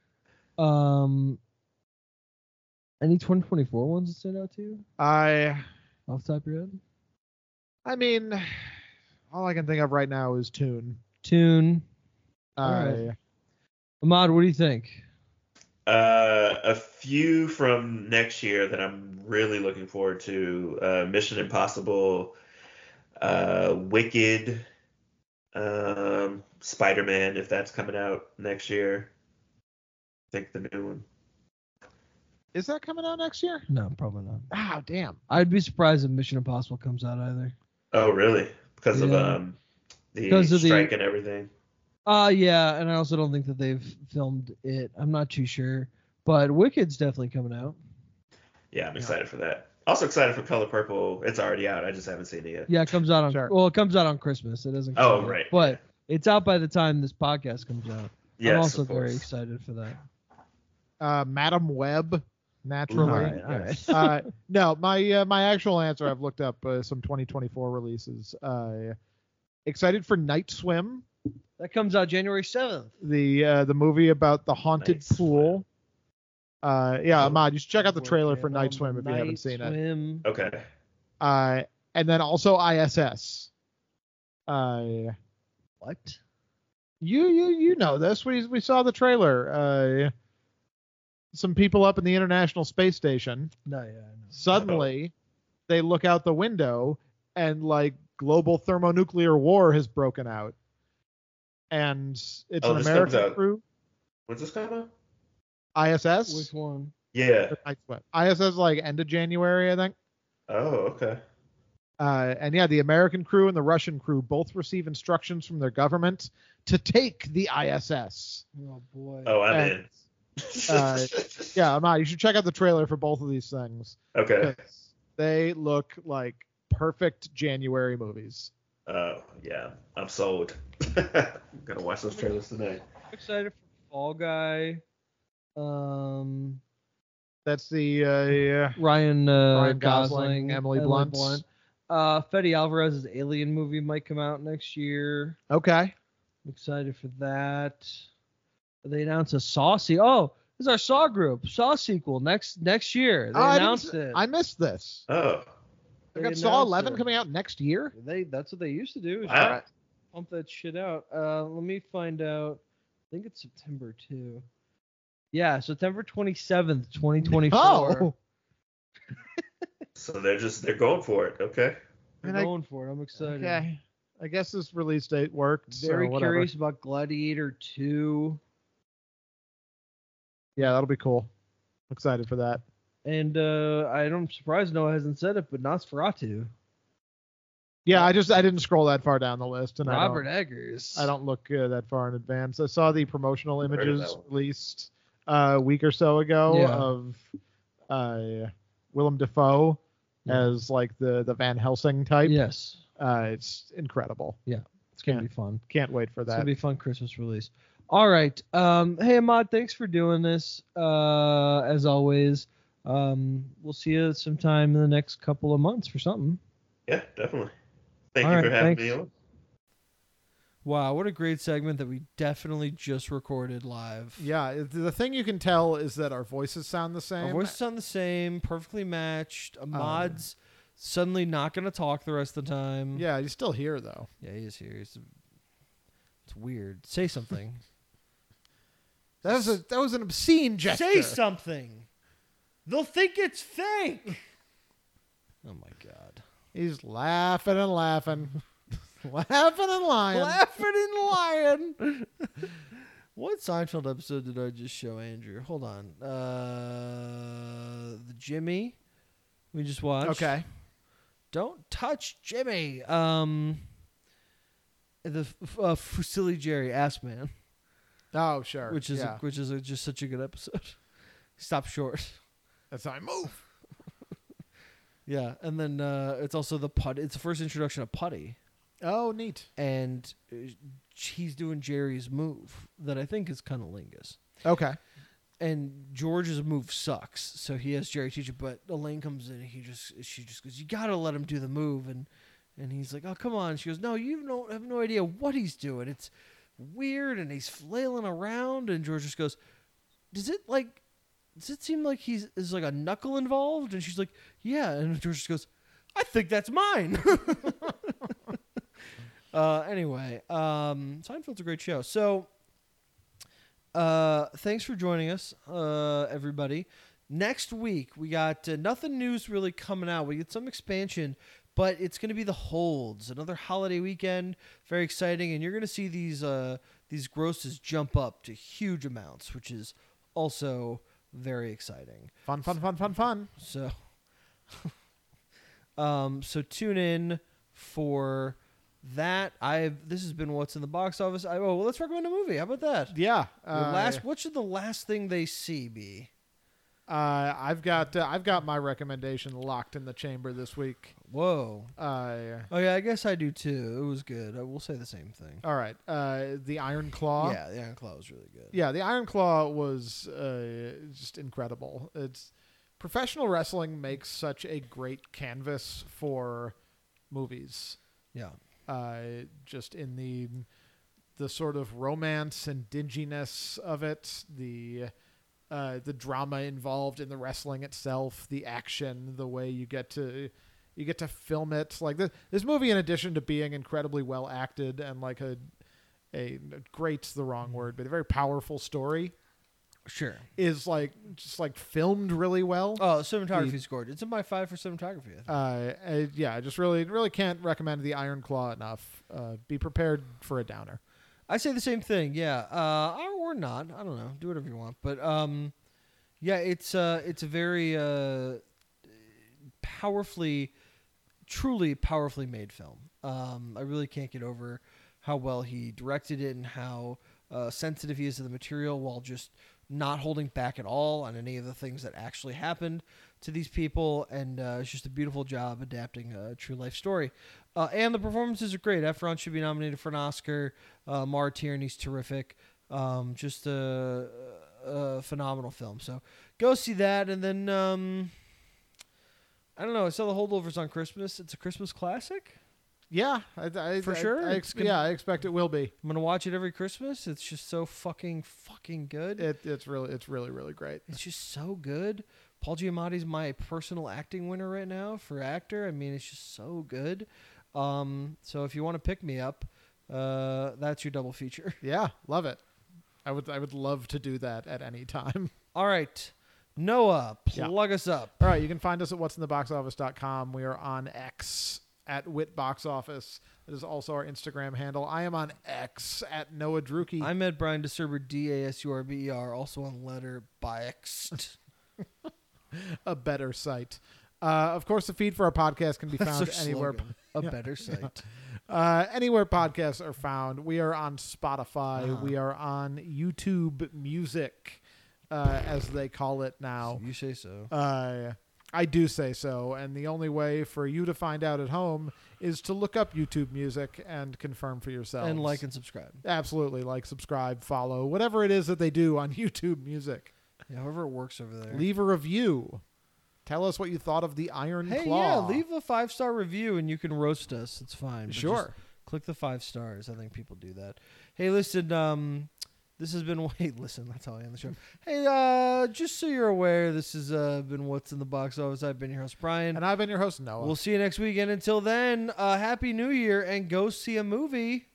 Any 2024 ones that stand out to you? Off the top of your head? I mean, all I can think of right now is Toon. Toon. All right. Ahmad, what do you think? A few from next year that I'm really looking forward to. Mission Impossible, Wicked, Spider-Man, if that's coming out next year. I think the new one. Is that coming out next year? No, probably not. Oh, damn. I'd be surprised if Mission Impossible comes out either. Oh, really? Because of the strike and everything. Yeah, and I also don't think that they've filmed it. I'm not too sure, but Wicked's definitely coming out. Yeah, I'm excited for that. Also excited for Color Purple. It's already out. I just haven't seen it yet. Yeah, it comes out on Sure. well, it comes out on Christmas. It doesn't. Oh, come out, right, But yeah. it's out by the time this podcast comes out. Yes, I'm also of very course. excited for that. Madam Web, naturally. All right, all right. No, my actual answer, I've looked up some 2024 releases. Excited for Night Swim, That comes out January 7th. the movie about the haunted Night pool. Yeah, Oh. Ahmad, you should check out the trailer for Working Night on Swim the if you haven't Night seen it. Swim. Okay. And then also ISS. What? You know this. We saw the trailer. Some people up in the International Space Station. No, yeah, I know. Suddenly, they look out the window and like global thermonuclear war has broken out. And it's Oh, an this American comes out- crew. When's this come out? ISS. Which one? Yeah. Or Night Swim. ISS like end of January, I think. Oh, okay. And yeah, the American crew and the Russian crew both receive instructions from their government to take the ISS. Oh boy. Oh, I'm And, in. Yeah, Ahmad, you should check out the trailer for both of these things. Okay. 'Cause they look like perfect January movies. Oh, yeah. I'm sold. I'm gonna watch those trailers tonight. I'm excited for Fall Guy. That's the Ryan Ryan Gosling, Gosling, Emily Blunt. Fede Alvarez's Alien movie might come out next year. Okay. I'm excited for that. They announced a Saw sequel. Oh, this is our Saw group. Saw sequel next year. They announced it. I missed this. Oh. I They got Saw announced 11 it. coming out next year. That's what they used to do. Is Wow. pump that shit out. Let me find out. I think it's September too. Yeah, September 27th, 2024. Oh, So they're going for it. Okay. I'm And going for it. I'm excited. okay. I guess this release date worked. Very so whatever. curious about Gladiator 2. Yeah, that'll be cool. Excited for that. And I'm surprised Noah hasn't said it, but Nosferatu. Yeah, I didn't scroll that far down the list, and Robert Eggers. I don't look that far in advance. I saw the promotional Heard of images that one. released a week or so ago Yeah. of Willem Dafoe Yeah. as like the Van Helsing type. Yes. It's incredible. It's going to be fun. Can't wait for It's going that. to be a fun Christmas release. All right. Hey, Ahmad, thanks for doing this. As always, we'll see you sometime in the next couple of months for something. Yeah, definitely. Thank All you right, for having thanks. me on. Wow, what a great segment that we definitely just recorded live. Yeah, the thing you can tell is that our voices sound the same. Our voices sound the same, perfectly matched. Ahmad's suddenly not going to talk the rest of the time. Yeah, he's still here though. Yeah, he is here. It's weird. Say something. That was an obscene gesture. Say something. They'll think it's fake. Oh my god. He's laughing and laughing. Laughing and lying. Laughing and lying. What Seinfeld episode did I just show Andrew? Hold on. The Jimmy we just watched. Okay. Don't touch Jimmy. The Fusilli Jerry Ass Man, Oh, sure. which is yeah. just such a good episode. Stop short. That's how I move. Yeah, and then it's also the Putty. It's the first introduction of Putty, Oh, neat. and he's doing Jerry's move that I think is cunnilingus. Okay. And George's move sucks, so he has Jerry teach it. But Elaine comes in, and she just goes, "You gotta let him do the move," and he's like, "Oh, come on." She goes, "No, you have no idea what he's doing. It's weird, and he's flailing around." And George just goes, Does it seem like is like a knuckle involved?" And she's like, "Yeah." And George just goes, "I think that's mine." Anyway, Seinfeld's a great show. So, thanks for joining us, everybody. Next week, we got nothing new's really coming out. We get some expansion, but it's going to be the Holds, another holiday weekend. Very exciting, and you're going to see these grosses jump up to huge amounts, which is also very exciting. Fun, fun, fun, fun, fun. So, so tune in for that. This has been What's in the Box Office. Well, let's recommend a movie. How about that? Yeah. What should the last thing they see be? I've got my recommendation locked in the chamber this week. Whoa. Uh, Oh yeah, I guess I do too. It was good. I will say the same thing. all right. The Iron Claw. Yeah, the Iron Claw was really good. Yeah, the Iron Claw was just incredible. It's professional wrestling makes such a great canvas for movies. Yeah. Just in the sort of romance and dinginess of it, the drama involved in the wrestling itself, the action, the way you get to film it. Like this movie, in addition to being incredibly well acted and like a great's the wrong word, but a very powerful story, Sure. is like just like filmed really well. Oh, cinematography's gorgeous. It's in my 5 for cinematography. I think. Yeah, I just really can't recommend the Iron Claw enough. Be prepared for a downer. I say the same thing. Yeah. Or not. I don't know. Do whatever you want. But yeah, it's a very truly powerfully made film. I really can't get over how well he directed it and how sensitive he is to the material while just not holding back at all on any of the things that actually happened to these people. And it's just a beautiful job adapting a true life story. And the performances are great. Efron should be nominated for an Oscar. Mara Tierney's terrific. Just a phenomenal film. So go see that. And then, I don't know. I saw The Holdovers on Christmas. It's a Christmas classic. Yeah, For sure? I expect it will be. I'm going to watch it every Christmas. It's just so fucking good. It's really great. It's just so good. Paul Giamatti's my personal acting winner right now for actor. I mean, it's just so good. So if you want to pick me up, that's your double feature. Yeah, love it. I would love to do that at any time. All right. Noah, plug us up. All right, you can find us at what'sintheboxoffice.com. We are on X at WitBoxOffice. That is also our Instagram handle. I am on X at Noah Druki. I'm at Brian DeSurber, DASURBER, also on Letter by X. A better site. Of course, the feed for our podcast can be That's found our anywhere. slogan. A better site. Anywhere podcasts are found. We are on Spotify. Uh-huh. We are on YouTube Music, as they call it now. You say so. I do say so, and the only way for you to find out at home is to look up YouTube Music and confirm for yourselves. And like and subscribe. Absolutely. Like, subscribe, follow, whatever it is that they do on YouTube Music. Yeah, however it works over there. Leave a review. Tell us what you thought of the Iron Hey, Claw. yeah, leave a 5-star review and you can roast us. It's fine. But Sure. just click the 5 stars. I think people do that. Hey, listen, this has been... Hey, listen, that's how I end the show. Hey, just so you're aware, this has been What's in the Box Office. I've been your host, Brian. And I've been your host, Noah. We'll see you next week. And until then, Happy New Year and go see a movie.